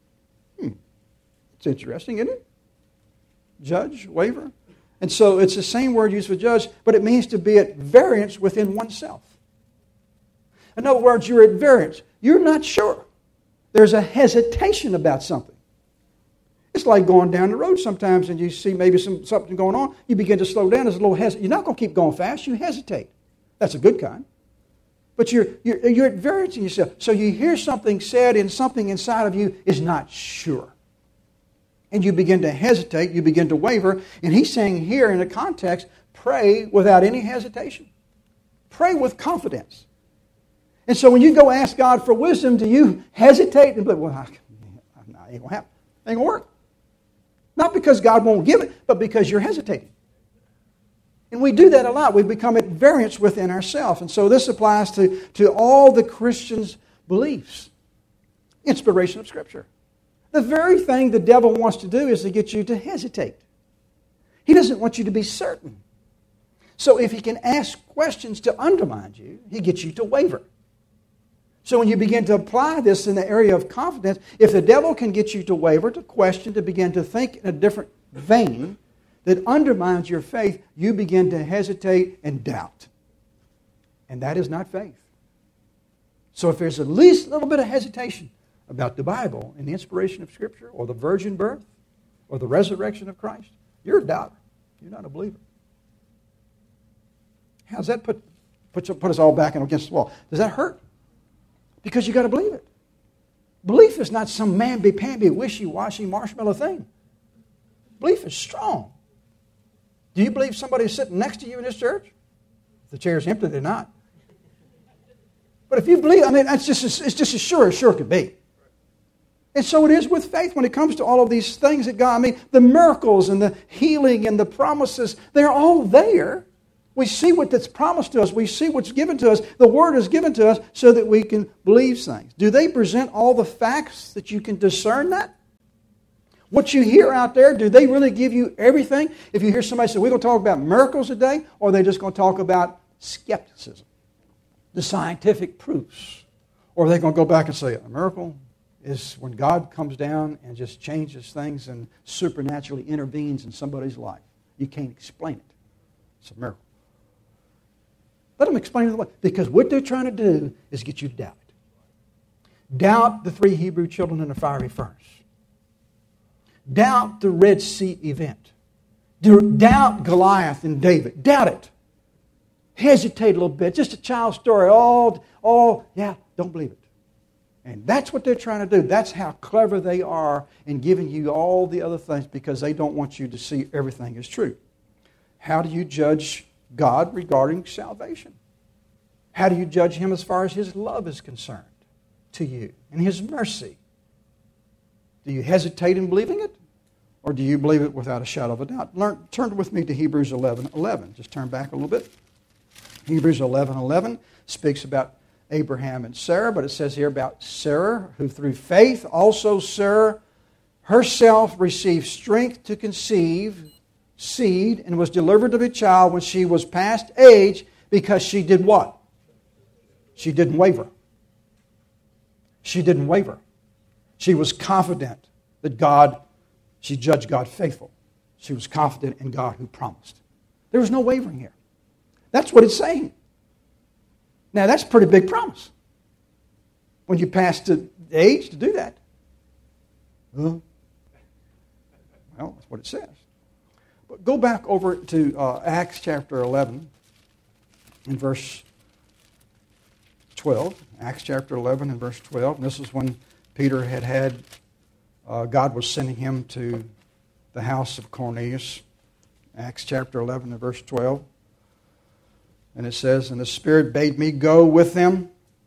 It's interesting, isn't it? Judge, waver. And so it's the same word used for judge, but it means to be at variance within oneself. In other words, you're at variance. You're not sure. There's a hesitation about something. It's like going down the road sometimes and you see maybe something going on. You begin to slow down. There's a little hesitation. You're not going to keep going fast. You hesitate. That's a good kind. But you're at variance in yourself. So you hear something said and something inside of you is not sure. And you begin to hesitate. You begin to waver. And he's saying here in the context, pray without any hesitation. Pray with confidence. And so when you go ask God for wisdom, do you hesitate and be, well, it ain't going to happen. It ain't going to work. Not because God won't give it, but because you're hesitating. And we do that a lot. We become at variance within ourselves. And so this applies to all the Christians' beliefs. Inspiration of Scripture. The very thing the devil wants to do is to get you to hesitate. He doesn't want you to be certain. So if he can ask questions to undermine you, he gets you to waver. So when you begin to apply this in the area of confidence, if the devil can get you to waver, to question, to begin to think in a different vein that undermines your faith, you begin to hesitate and doubt. And that is not faith. So if there's at least a little bit of hesitation about the Bible and the inspiration of Scripture or the virgin birth or the resurrection of Christ, you're a doubter. You're not a believer. How's that put us all back against the wall? Does that hurt? Because you got to believe it. Belief is not some mamby-pamby, wishy-washy, marshmallow thing. Belief is strong. Do you believe somebody's sitting next to you in this church? If the chair's empty, they're not. But if you believe, it's just as sure could be. And so it is with faith when it comes to all of these things that God, the miracles and the healing and the promises, they're all there. We see what that's promised to us. We see what's given to us. The Word is given to us so that we can believe things. Do they present all the facts that you can discern that? What you hear out there, do they really give you everything? If you hear somebody say, we're going to talk about miracles today, or are they just going to talk about skepticism, the scientific proofs? Or are they going to go back and say, a miracle is when God comes down and just changes things and supernaturally intervenes in somebody's life. You can't explain it. It's a miracle. Let them explain it away. Because what they're trying to do is get you to doubt it. Doubt the 3 Hebrew children in the fiery furnace. Doubt the Red Sea event. Doubt Goliath and David. Doubt it. Hesitate a little bit. Just a child's story. Don't believe it. And that's what they're trying to do. That's how clever they are in giving you all the other things because they don't want you to see everything as true. How do you judge God regarding salvation? How do you judge Him as far as His love is concerned to you and His mercy? Do you hesitate in believing it? Or do you believe it without a shadow of a doubt? Turn with me to Hebrews 11:11. Just turn back a little bit. Hebrews 11:11 speaks about Abraham and Sarah, but it says here about Sarah, who through faith also Sarah herself received strength to conceive seed and was delivered of a child when she was past age because she did what? She didn't waver. She didn't waver. She was confident that she judged God faithful. She was confident in God who promised. There was no wavering here. That's what it's saying. Now, that's a pretty big promise. When you pass the age to do that. Well, that's what it says. But go back over to Acts chapter 11 and verse 12. Acts chapter 11 and verse 12. And this is when Peter had God was sending him to the house of Cornelius. Acts chapter 11 and verse 12. And it says, and the Spirit bade me go with them.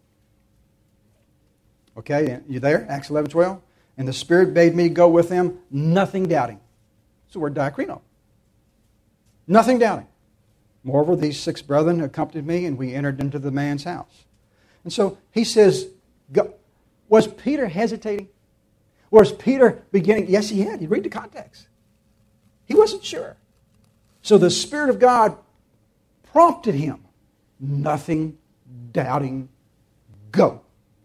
Okay, you there? Acts 11:12. And the Spirit bade me go with them, nothing doubting. It's the word diakrino. Nothing doubting. Moreover, these 6 brethren accompanied me, and we entered into the man's house. And so he says, go. Was Peter hesitating? Was Peter beginning? Yes, he had. You read the context. He wasn't sure. So the Spirit of God prompted him. Nothing doubting. Go.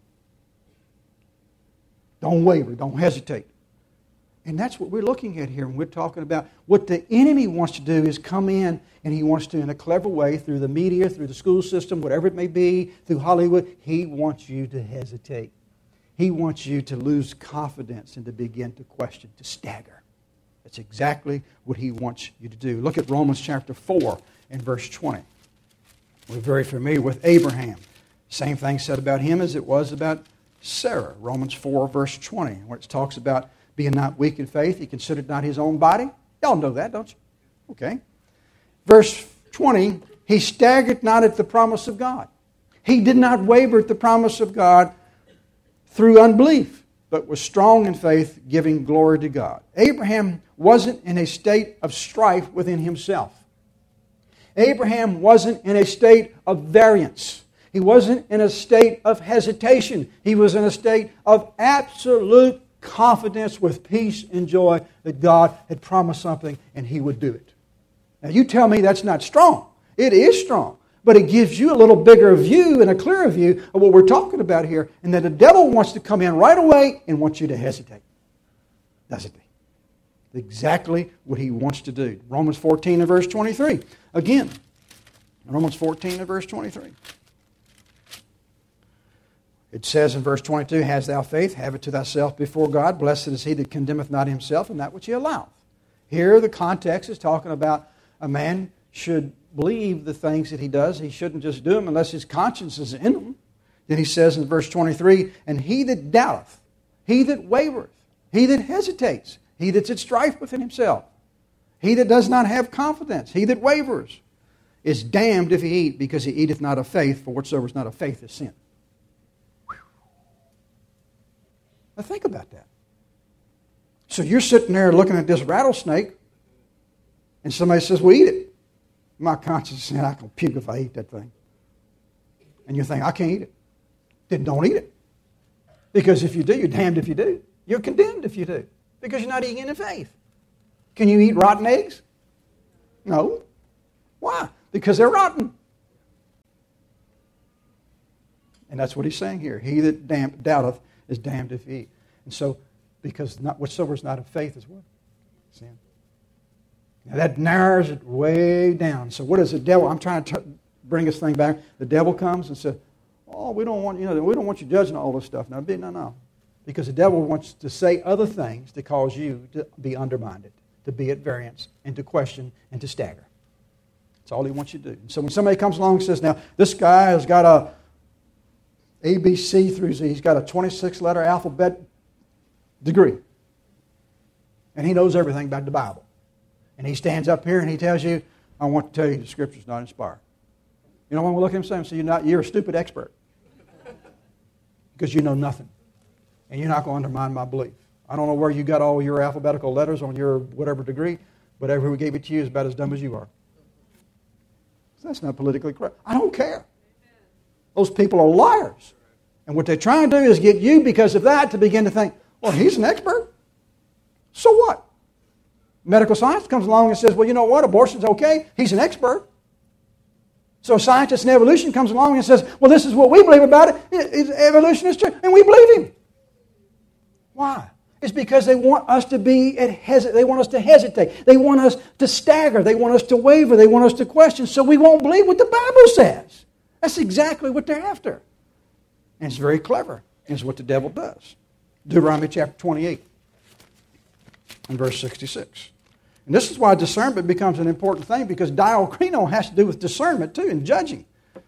Don't waver. Don't hesitate. And that's what we're looking at here when we're talking about what the enemy wants to do is come in and he wants to, in a clever way, through the media, through the school system, whatever it may be, through Hollywood, he wants you to hesitate. He wants you to lose confidence and to begin to question, to stagger. That's exactly what he wants you to do. Look at Romans chapter 4 and verse 20. We're very familiar with Abraham. Same thing said about him as it was about Sarah. Romans 4 verse 20, where it talks about being not weak in faith, he considered not his own body. Y'all know that, don't you? Okay. Verse 20, he staggered not at the promise of God. He did not waver at the promise of God through unbelief, but was strong in faith, giving glory to God. Abraham wasn't in a state of strife within himself. Abraham wasn't in a state of variance. He wasn't in a state of hesitation. He was in a state of absolute confidence with peace and joy that God had promised something and He would do it. Now you tell me that's not strong. It is strong. But it gives you a little bigger view and a clearer view of what we're talking about here, and that the devil wants to come in right away and wants you to hesitate. Doesn't he? Exactly what he wants to do. Romans 14 and verse 23. Again, Romans 14 and verse 23. It says in verse 22, Has thou faith? Have it to thyself before God. Blessed is he that condemneth not himself, and that which he alloweth. Here the context is talking about a man should believe the things that he does. He shouldn't just do them unless his conscience is in them. Then he says in verse 23, And he that doubteth, he that wavereth, he that hesitates, he that's at strife within himself, he that does not have confidence, he that wavers, is damned if he eat, because he eateth not of faith, for whatsoever is not of faith is sin. Now think about that. So you're sitting there looking at this rattlesnake, and somebody says, well, eat it. My conscience is saying, I can puke if I eat that thing. And you think, I can't eat it. Then don't eat it. Because if you do, you're damned if you do. You're condemned if you do. Because you're not eating in faith. Can you eat rotten eggs? No. Why? Because they're rotten. And that's what he's saying here. He that doubteth is damned if he eat. And so, because whatsoever is not of faith is what? Sin. Now that narrows it way down. So what is the devil? I'm trying to bring this thing back. The devil comes and says, "Oh, we don't want you judging all this stuff." No. Because the devil wants to say other things to cause you to be undermined, to be at variance, and to question and to stagger. That's all he wants you to do. And so when somebody comes along and says, "Now this guy has got a ABC through Z, he's got a 26-letter alphabet degree, and he knows everything about the Bible," and he stands up here and he tells you, "I want to tell you the Scripture's not inspired." You know what I'm going to look at him and say? You're a stupid expert. Because you know nothing. And you're not going to undermine my belief. I don't know where you got all your alphabetical letters on your whatever degree, but whoever gave it to you is about as dumb as you are. So that's not politically correct. I don't care. Those people are liars. And what they're trying to do is get you, because of that, to begin to think, well, he's an expert. So what? Medical science comes along and says, well, you know what? Abortion's okay. He's an expert. So a scientist in evolution comes along and says, well, this is what we believe about it. Evolution is true. And we believe him. Why? It's because they want us to they want us to hesitate. They want us to stagger. They want us to waver. They want us to question, so we won't believe what the Bible says. That's exactly what they're after. And it's very clever. And it's what the devil does. Deuteronomy chapter 28 and verse 66. And this is why discernment becomes an important thing, because diakrino has to do with discernment too, and judging.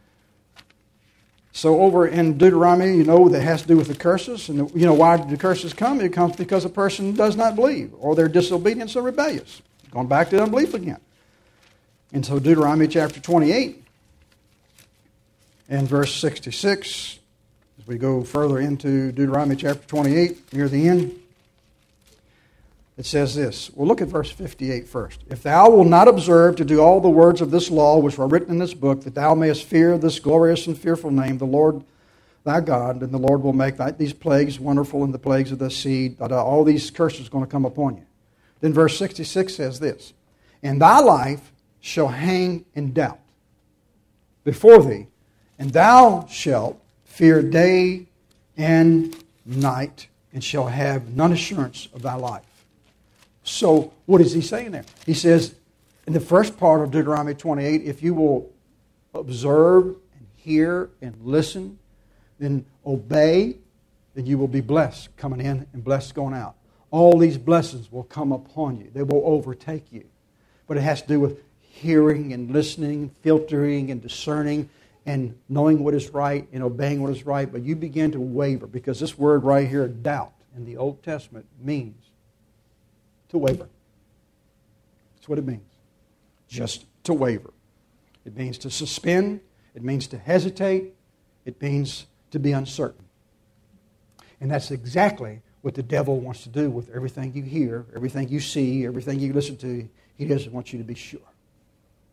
So over in Deuteronomy, that has to do with the curses. And why do the curses come? It comes because a person does not believe, or they're disobedient or rebellious. Going back to unbelief again. And so Deuteronomy chapter 28 and verse 66, as we go further into Deuteronomy chapter 28, near the end, it says this. Well, look at verse 58 first. If thou wilt not observe to do all the words of this law which are written in this book, that thou mayest fear this glorious and fearful name, the Lord thy God, and the Lord will make these plagues wonderful, and the plagues of the seed, all these curses are going to come upon you. Then verse 66 says this. And thy life shall hang in doubt before thee, and thou shalt fear day and night, and shall have none assurance of thy life. So what is he saying there? He says in the first part of Deuteronomy 28, if you will observe and hear and listen, then obey, then you will be blessed coming in and blessed going out. All these blessings will come upon you. They will overtake you. But it has to do with hearing and listening, filtering and discerning, and knowing what is right and obeying what is right. But you begin to waver, because this word right here, doubt, in the Old Testament means to waver. That's what it means. Just to waver. It means to suspend. It means to hesitate. It means to be uncertain. And that's exactly what the devil wants to do with everything you hear, everything you see, everything you listen to. He doesn't want you to be sure.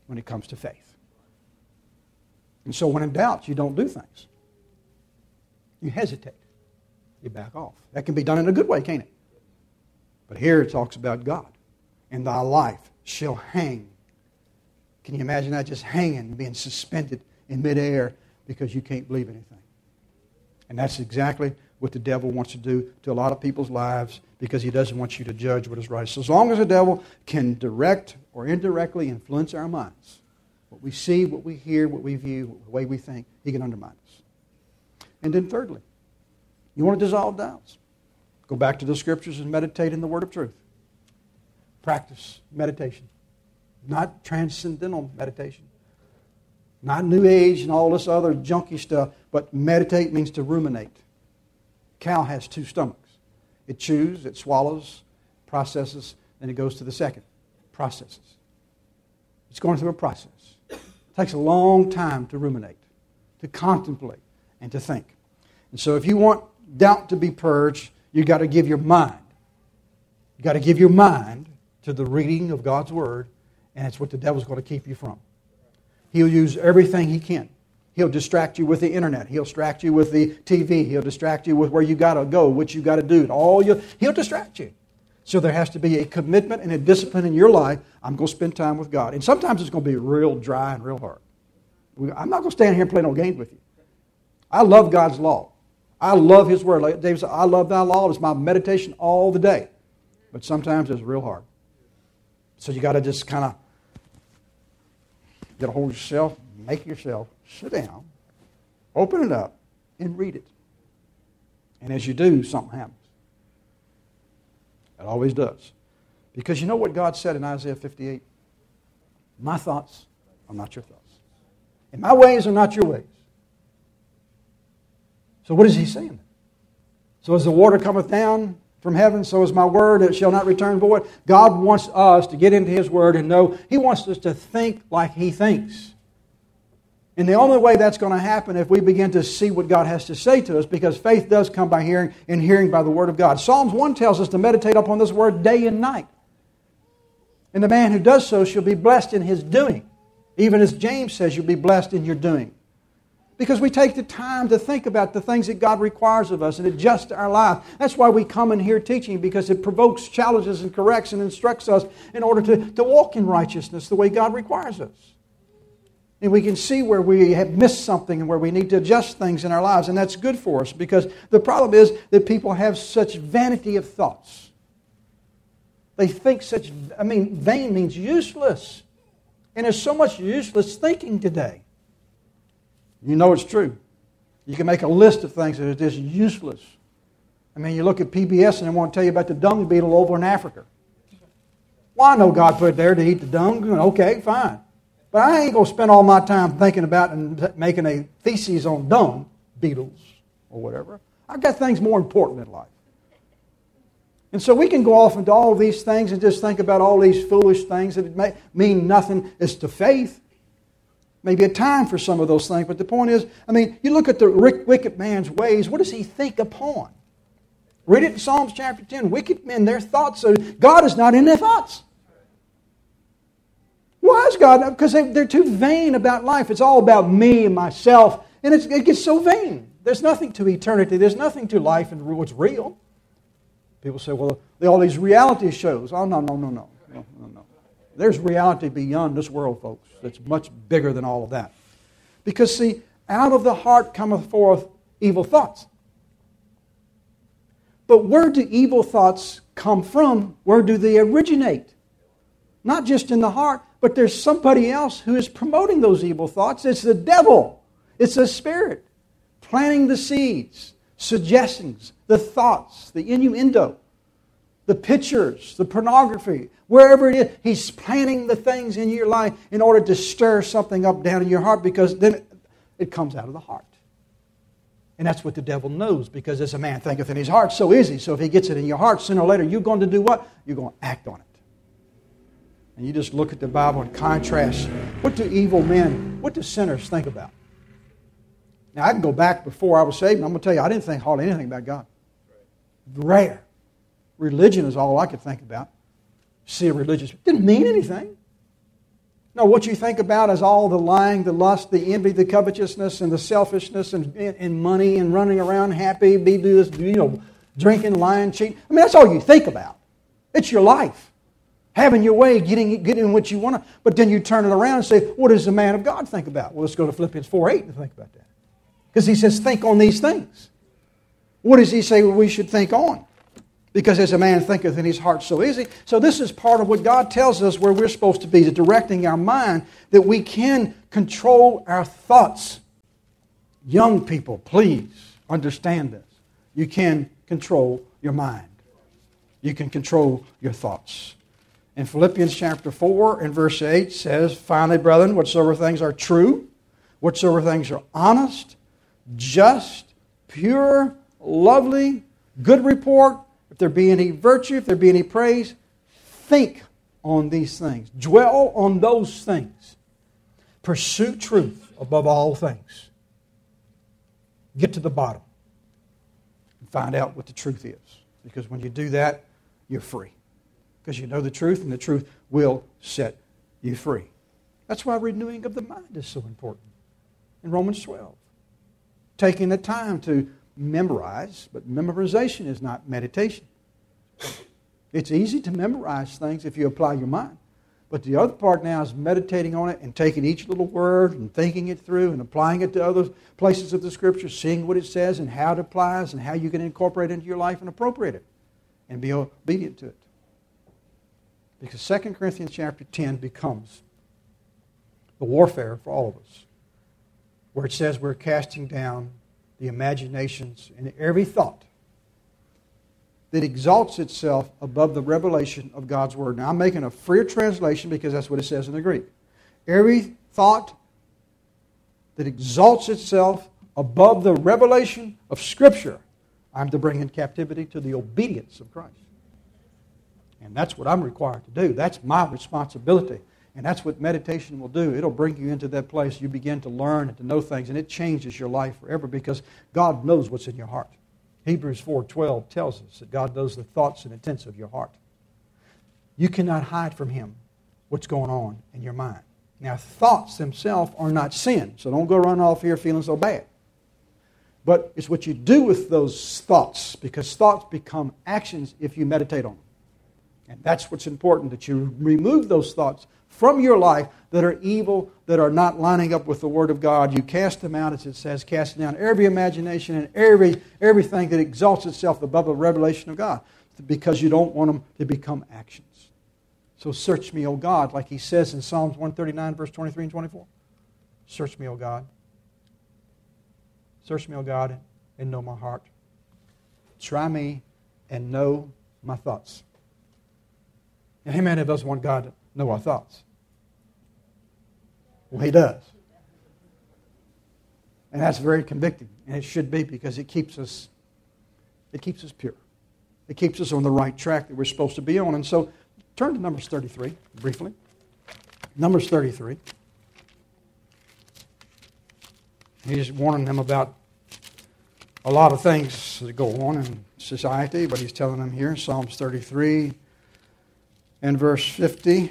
when it comes to faith. And so when in doubt, you don't do things. You hesitate. You back off. That can be done in a good way, can't it? But here it talks about God. And thy life shall hang. Can you imagine that? Just hanging, being suspended in midair because you can't believe anything. And that's exactly what the devil wants to do to a lot of people's lives because he doesn't want you to judge what is right. So as long as the devil can direct or indirectly influence our minds, what we see, what we hear, what we view, the way we think, he can undermine us. And then thirdly, you want to dissolve doubts. Go back to the Scriptures and meditate in the Word of truth. Practice meditation. Not transcendental meditation. Not New Age and all this other junky stuff, but meditate means to ruminate. Cow has two stomachs. It chews, it swallows, processes, then it goes to the second. Processes. It's going through a process. It takes a long time to ruminate, to contemplate, and to think. And so if you want doubt to be purged, you've got to give your mind. You've got to give your mind to the reading of God's Word, and it's what the devil's going to keep you from. He'll use everything he can. He'll distract you with the internet. He'll distract you with the TV. He'll distract you with where you got to go, what you got to do. He'll distract you. So there has to be a commitment and a discipline in your life. I'm going to spend time with God. And sometimes it's going to be real dry and real hard. I'm not going to stand here and play no games with you. I love God's law. I love His Word. Like David said, I love thy law. It's my meditation all the day. But sometimes it's real hard. So you got to just kind of get a hold of yourself, make yourself sit down, open it up, and read it. And as you do, something happens. It always does. Because you know what God said in Isaiah 58? My thoughts are not your thoughts. And my ways are not your ways. So what is He saying? So as the water cometh down from heaven, so is my word, it shall not return void. God wants us to get into His Word and know He wants us to think like He thinks. And the only way that's going to happen if we begin to see what God has to say to us, because faith does come by hearing, and hearing by the Word of God. Psalms 1 tells us to meditate upon this Word day and night. And the man who does so shall be blessed in his doing. Even as James says, you'll be blessed in your doing. Because we take the time to think about the things that God requires of us and adjust our life. That's why we come and hear teaching, because it provokes, challenges, and corrects and instructs us in order to walk in righteousness the way God requires us. And we can see where we have missed something and where we need to adjust things in our lives. And that's good for us, because the problem is that people have such vanity of thoughts. They think vain means useless. And there's so much useless thinking today. You know it's true. You can make a list of things that are just useless. You look at PBS and they want to tell you about the dung beetle over in Africa. Well, I know God put it there to eat the dung. Okay, fine. But I ain't going to spend all my time thinking about and making a thesis on dung beetles or whatever. I've got things more important in life. And so we can go off into all these things and just think about all these foolish things that may mean nothing as to faith. Maybe a time for some of those things, but the point is, you look at the wicked man's ways, what does he think upon? Read it in Psalms chapter 10. Wicked men, their thoughts, God is not in their thoughts. Why is God? Because they're too vain about life. It's all about me and myself, and it gets so vain. There's nothing to eternity. There's nothing to life and what's real. People say, well, all these reality shows. Oh, no. There's reality beyond this world, folks. That's much bigger than all of that. Because, see, out of the heart cometh forth evil thoughts. But where do evil thoughts come from? Where do they originate? Not just in the heart, but there's somebody else who is promoting those evil thoughts. It's the devil. It's the spirit planting the seeds, suggestions, the thoughts, the innuendo, the pictures, the pornography, wherever it is. He's planting the things in your life in order to stir something up down in your heart, because then it comes out of the heart. And that's what the devil knows, because as a man thinketh in his heart, so is he. So if he gets it in your heart, sooner or later, you're going to do what? You're going to act on it. And you just look at the Bible and contrast. What do evil men, what do sinners think about? Now, I can go back before I was saved, and I'm going to tell you, I didn't think hardly anything about God. Rare. Religion is all I could think about. See a religious, it didn't mean anything. No, what you think about is all the lying, the lust, the envy, the covetousness, and the selfishness, and money, and running around happy, drinking, lying, cheating. I mean, that's all you think about. It's your life. Having your way, getting what you want to. But then you turn it around and say, what does the man of God think about? Well, let's go to Philippians 4:8 and think about that. Because he says, think on these things. What does he say we should think on? Because as a man thinketh in his heart, so is he. So this is part of what God tells us where we're supposed to be, directing our mind, that we can control our thoughts. Young people, please understand this. You can control your mind. You can control your thoughts. In Philippians chapter 4 and verse 8 says, finally, brethren, whatsoever things are true, whatsoever things are honest, just, pure, lovely, good report, if there be any virtue, if there be any praise, think on these things. Dwell on those things. Pursue truth above all things. Get to the bottom and find out what the truth is. Because when you do that, you're free. Because you know the truth, and the truth will set you free. That's why renewing of the mind is so important. In Romans 12. Taking the time to memorize, but memorization is not meditation. It's easy to memorize things if you apply your mind. But the other part now is meditating on it and taking each little word and thinking it through and applying it to other places of the Scripture, seeing what it says and how it applies and how you can incorporate it into your life and appropriate it and be obedient to it. Because 2 Corinthians chapter 10 becomes the warfare for all of us, where it says we're casting down the imaginations and every thought that exalts itself above the revelation of God's Word. Now, I'm making a freer translation because that's what it says in the Greek. Every thought that exalts itself above the revelation of Scripture, I'm to bring in captivity to the obedience of Christ. And that's what I'm required to do. That's my responsibility. And that's what meditation will do. It'll bring you into that place. You begin to learn and to know things, and it changes your life forever because God knows what's in your heart. Hebrews 4:12 tells us that God knows the thoughts and intents of your heart. You cannot hide from Him what's going on in your mind. Now, thoughts themselves are not sin, so don't go running off here feeling so bad. But it's what you do with those thoughts, because thoughts become actions if you meditate on them. And that's what's important, that you remove those thoughts from your life that are evil, that are not lining up with the Word of God. You cast them out, as it says, casting down every imagination and everything that exalts itself above the revelation of God, because you don't want them to become actions. So search me, O God, like He says in Psalms 139, verse 23 and 24. Search me, O God. Search me, O God, and know my heart. Try me and know my thoughts. And how many of us want God to know our thoughts? Well, He does. And that's very convicting. And it should be, because it keeps us pure. It keeps us on the right track that we're supposed to be on. And so, turn to Numbers 33, briefly. Numbers 33. He's warning them about a lot of things that go on in society, but he's telling them here, Psalms 33 and verse 50.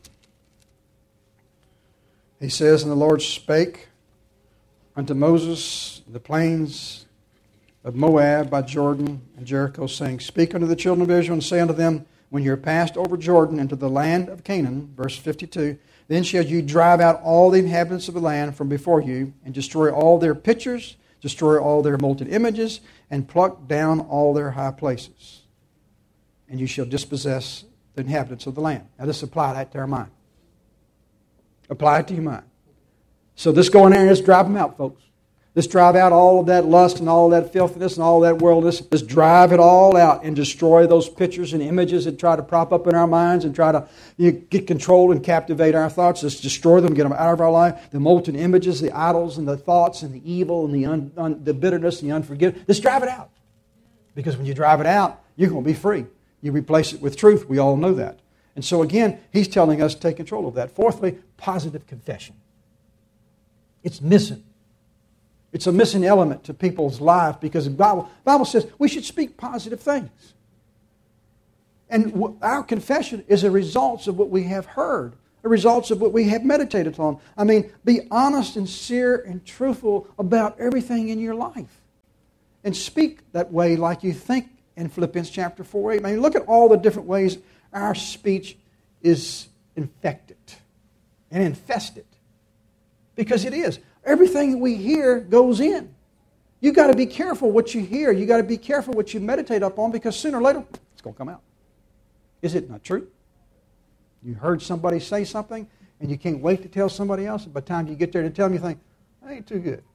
He says, and the Lord spake unto Moses in the plains of Moab by Jordan and Jericho, saying, speak unto the children of Israel, and say unto them, when you are passed over Jordan into the land of Canaan, verse 52, then shall you drive out all the inhabitants of the land from before you, and destroy all their pictures, destroy all their molten images, and pluck down all their high places. And you shall dispossess the inhabitants of the land. Now let's apply that to our mind. Apply it to your mind. So let's go in there and let's drive them out, folks. Let's drive out all of that lust and all that filthiness and all that worldliness. Let's drive it all out and destroy those pictures and images that try to prop up in our minds and try to get control and captivate our thoughts. Let's destroy them, get them out of our life. The molten images, the idols and the thoughts and the evil and the bitterness and the unforgiveness. Let's drive it out. Because when you drive it out, you're going to be free. You replace it with truth. We all know that. And so again, he's telling us to take control of that. Fourthly, positive confession. It's missing. It's a missing element to people's lives because the Bible says we should speak positive things. And our confession is a result of what we have heard the results of what we have meditated on. I mean, be honest and sincere and truthful about everything in your life. And speak that way like you think in Philippians chapter 4:8. I mean, look at all the different ways our speech is infected and infested. Because it is. Everything that we hear goes in. You've got to be careful what you hear. You've got to be careful what you meditate upon, because sooner or later, it's going to come out. Is it not true? You heard somebody say something, and you can't wait to tell somebody else, and by the time you get there to tell them, you think, that ain't too good.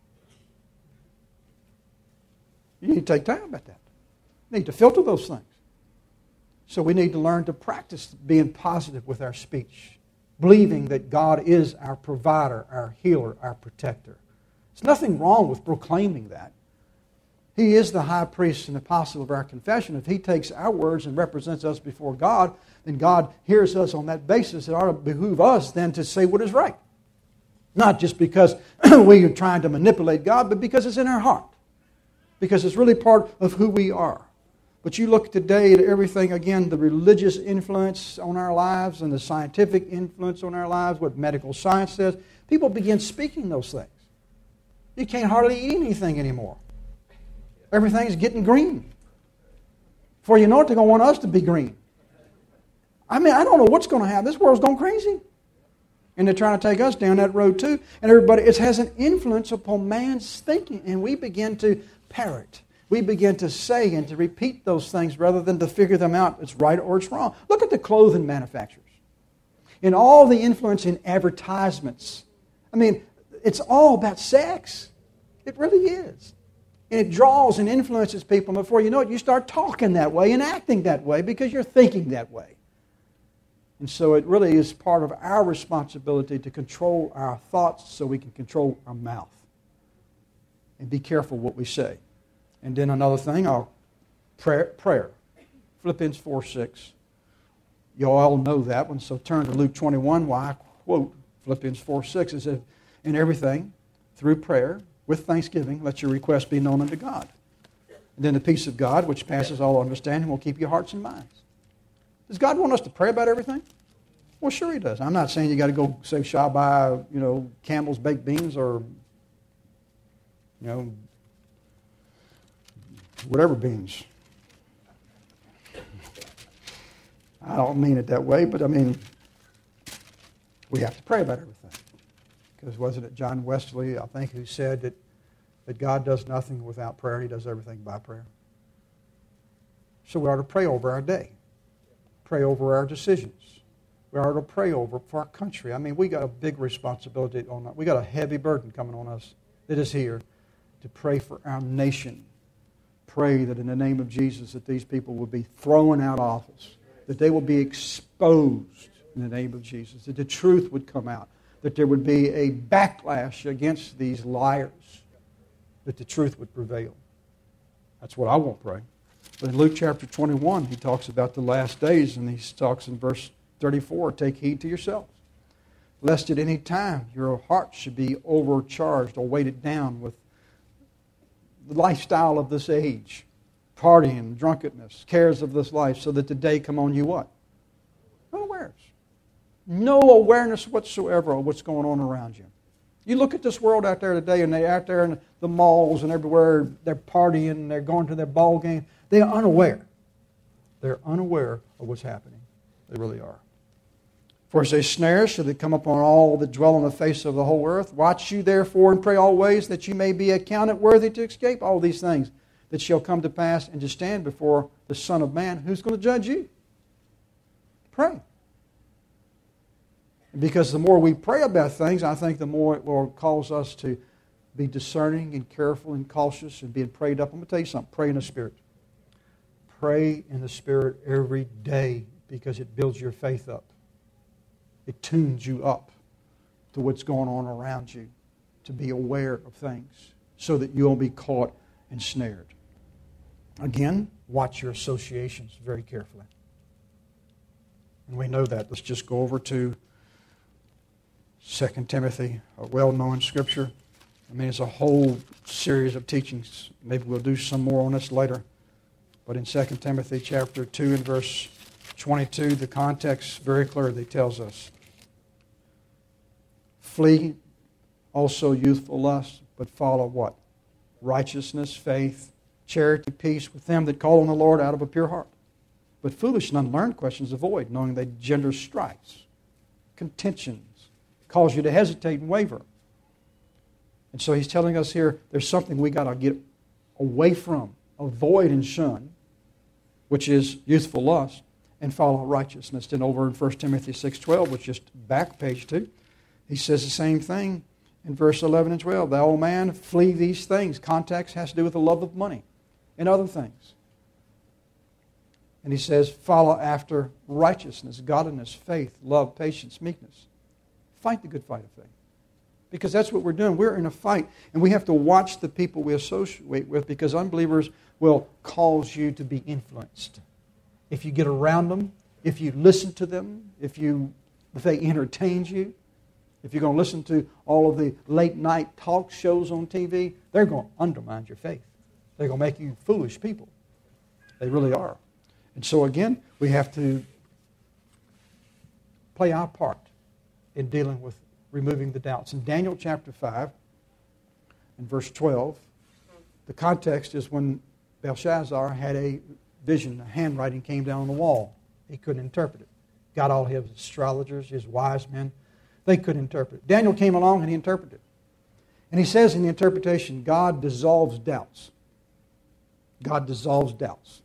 You need to take time about that. You need to filter those things. So we need to learn to practice being positive with our speech, believing that God is our provider, our healer, our protector. There's nothing wrong with proclaiming that. He is the high priest and apostle of our confession. If He takes our words and represents us before God, then God hears us on that basis. It ought to behoove us then to say what is right. Not just because we are trying to manipulate God, but because it's in our heart. Because it's really part of who we are. But you look today at everything, again, the religious influence on our lives and the scientific influence on our lives, what medical science says. People begin speaking those things. You can't hardly eat anything anymore. Everything's getting green. Before you know it, they're going to want us to be green. I mean, I don't know what's going to happen. This world's going crazy. And they're trying to take us down that road too. And everybody, it has an influence upon man's thinking. And we begin to parrot. We begin to say and to repeat those things rather than to figure them out. It's right or it's wrong. Look at the clothing manufacturers. And all the influence in advertisements. I mean, it's all about sex. It really is. And it draws and influences people. And before you know it, you start talking that way and acting that way because you're thinking that way. And so it really is part of our responsibility to control our thoughts so we can control our mouth. And be careful what we say. And then another thing, prayer. Philippians 4:6. You all know that one, so turn to Luke 21 while I quote Philippians 4:6. It says, in everything, through prayer, with thanksgiving, let your requests be known unto God. And then the peace of God, which passes all understanding, will keep your hearts and minds. Does God want us to pray about everything? Well, sure He does. I'm not saying you got to go say Shabbat, Campbell's baked beans or, whatever beans. I don't mean it that way, but I mean, we have to pray about everything. Because wasn't it John Wesley, I think, who said that God does nothing without prayer, He does everything by prayer. So we ought to pray over our day. Pray over our decisions. We ought to pray over for our country. I mean, we got a big responsibility on that. We got a heavy burden coming on us that is here to pray for our nation. Pray that in the name of Jesus that these people will be thrown out of office, that they will be exposed in the name of Jesus, that the truth would come out, that there would be a backlash against these liars, that the truth would prevail. That's what I want to pray. But in Luke chapter 21, he talks about the last days, and he talks in verse 34, take heed to yourselves, lest at any time your heart should be overcharged or weighted down with the lifestyle of this age, partying, drunkenness, cares of this life, so that the day come on you what? Unawares. No awareness whatsoever of what's going on around you. You look at this world out there today, and they're out there in the malls and everywhere, they're partying, they're going to their ball game. They are unaware. They're unaware of what's happening. They really are. For as a snare should it come upon all that dwell on the face of the whole earth. Watch you therefore and pray always that you may be accounted worthy to escape all these things that shall come to pass and to stand before the Son of Man. Who's going to judge you? Pray. Because the more we pray about things, I think the more it will cause us to be discerning and careful and cautious and being prayed up. I'm going to tell you something. Pray in the Spirit. Pray in the Spirit every day because it builds your faith up. It tunes you up to what's going on around you, to be aware of things so that you won't be caught and snared. Again, watch your associations very carefully. And we know that. Let's just go over to 2 Timothy, a well-known scripture. I mean, it's a whole series of teachings. Maybe we'll do some more on this later. But in 2 Timothy chapter 2 and verse 22, the context very clearly tells us, Flee also youthful lust, but follow what? Righteousness, faith, charity, peace with them that call on the Lord out of a pure heart. But foolish and unlearned questions avoid, knowing they gender strifes, contentions, cause you to hesitate and waver. And so he's telling us here there's something we got to get away from, avoid and shun, which is youthful lust, and follow righteousness. Then over in 1 Timothy 6:12, which is back page 2, he says the same thing in verse 11 and 12. Thou, old man, flee these things. Context has to do with the love of money and other things. And he says, follow after righteousness, godliness, faith, love, patience, meekness. Fight the good fight of faith. Because that's what we're doing. We're in a fight, and we have to watch the people we associate with, because unbelievers will cause you to be influenced. If you get around them, if you listen to them, if they entertain you, if you're going to listen to all of the late night talk shows on TV, they're going to undermine your faith. They're going to make you foolish people. They really are. And so again, we have to play our part in dealing with removing the doubts. In Daniel chapter 5, in verse 12, the context is when Belshazzar had a vision, a handwriting came down on the wall. He couldn't interpret it. Got all his astrologers, his wise men, they couldn't interpret it. Daniel came along and he interpreted it. And he says in the interpretation, God dissolves doubts. God dissolves doubts.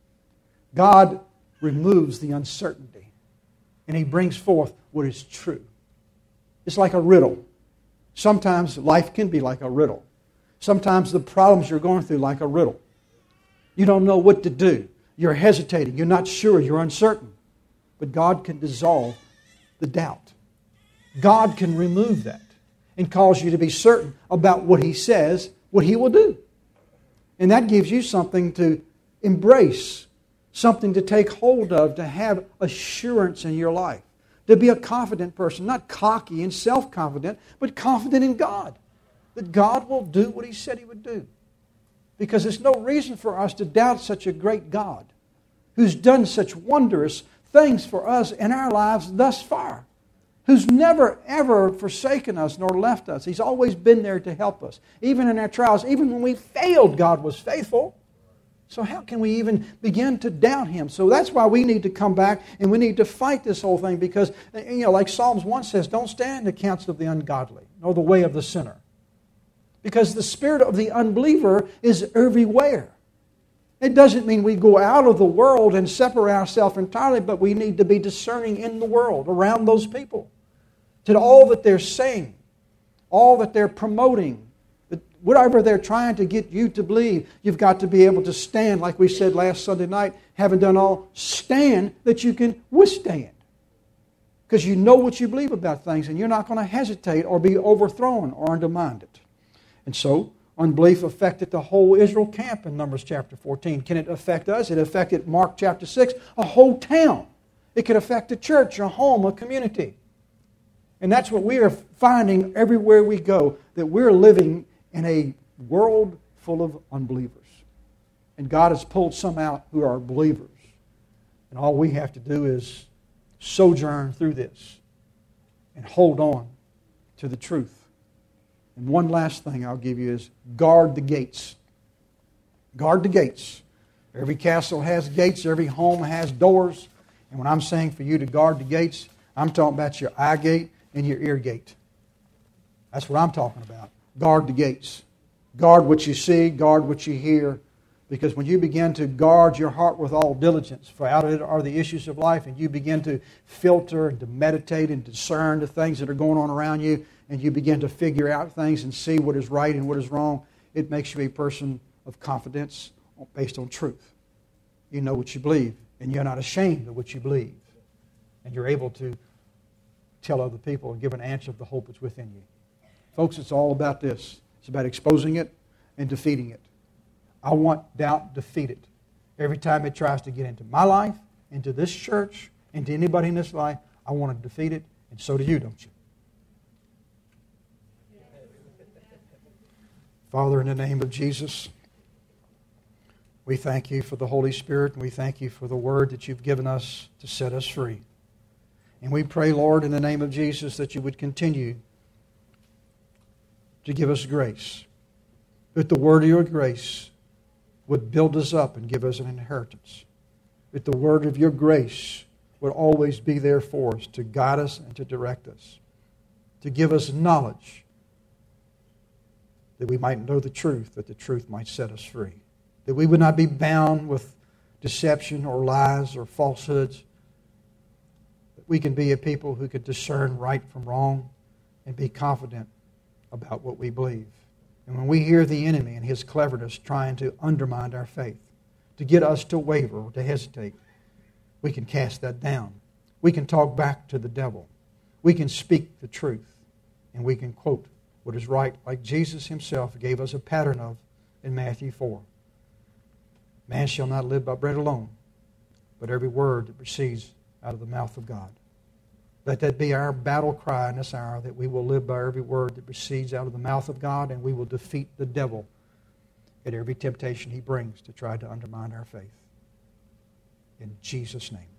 God removes the uncertainty, and He brings forth what is true. It's like a riddle. Sometimes life can be like a riddle. Sometimes the problems you're going through like a riddle. You don't know what to do. You're hesitating. You're not sure. You're uncertain. But God can dissolve the doubt. God can remove that and cause you to be certain about what He says, what He will do. And that gives you something to embrace, something to take hold of, to have assurance in your life. To be a confident person, not cocky and self-confident, but confident in God. That God will do what He said He would do. Because there's no reason for us to doubt such a great God who's done such wondrous things for us in our lives thus far. Who's never, ever forsaken us nor left us. He's always been there to help us. Even in our trials, even when we failed, God was faithful. So how can we even begin to doubt Him? So that's why we need to come back and we need to fight this whole thing, because, like Psalms 1 says, don't stand in the counsel of the ungodly, nor the way of the sinner. Because the spirit of the unbeliever is everywhere. It doesn't mean we go out of the world and separate ourselves entirely, but we need to be discerning in the world, around those people. To all that they're saying, all that they're promoting, whatever they're trying to get you to believe, you've got to be able to stand, like we said last Sunday night, having done all, stand that you can withstand. Because you know what you believe about things, and you're not going to hesitate or be overthrown or undermined. And so, unbelief affected the whole Israel camp in Numbers chapter 14. Can it affect us? It affected Mark chapter 6, a whole town. It could affect a church, a home, a community. And that's what we are finding everywhere we go, that we're living in a world full of unbelievers. And God has pulled some out who are believers. And all we have to do is sojourn through this and hold on to the truth. And one last thing I'll give you is guard the gates. Guard the gates. Every castle has gates. Every home has doors. And when I'm saying for you to guard the gates, I'm talking about your eye gate and your ear gate. That's what I'm talking about. Guard the gates. Guard what you see. Guard what you hear. Because when you begin to guard your heart with all diligence, for out of it are the issues of life, and you begin to filter and to meditate and discern the things that are going on around you, and you begin to figure out things and see what is right and what is wrong, it makes you a person of confidence based on truth. You know what you believe, and you're not ashamed of what you believe. And you're able to tell other people and give an answer of the hope that's within you. Folks, it's all about this. It's about exposing it and defeating it. I want doubt defeated. Every time it tries to get into my life, into this church, into anybody in this life, I want to defeat it, and so do you, don't you? Father, in the name of Jesus, we thank you for the Holy Spirit, and we thank you for the word that you've given us to set us free. And we pray, Lord, in the name of Jesus, that you would continue to give us grace. That the word of your grace would build us up and give us an inheritance. That the word of your grace would always be there for us to guide us and to direct us. To give us knowledge that we might know the truth, that the truth might set us free. That we would not be bound with deception or lies or falsehoods. That we can be a people who can discern right from wrong and be confident about what we believe. And when we hear the enemy and his cleverness trying to undermine our faith, to get us to waver or to hesitate, we can cast that down. We can talk back to the devil. We can speak the truth. And we can quote what is right, like Jesus himself gave us a pattern of in Matthew 4. Man shall not live by bread alone, but every word that proceeds out of the mouth of God. Let that be our battle cry in this hour, that we will live by every word that proceeds out of the mouth of God, and we will defeat the devil at every temptation he brings to try to undermine our faith. In Jesus' name.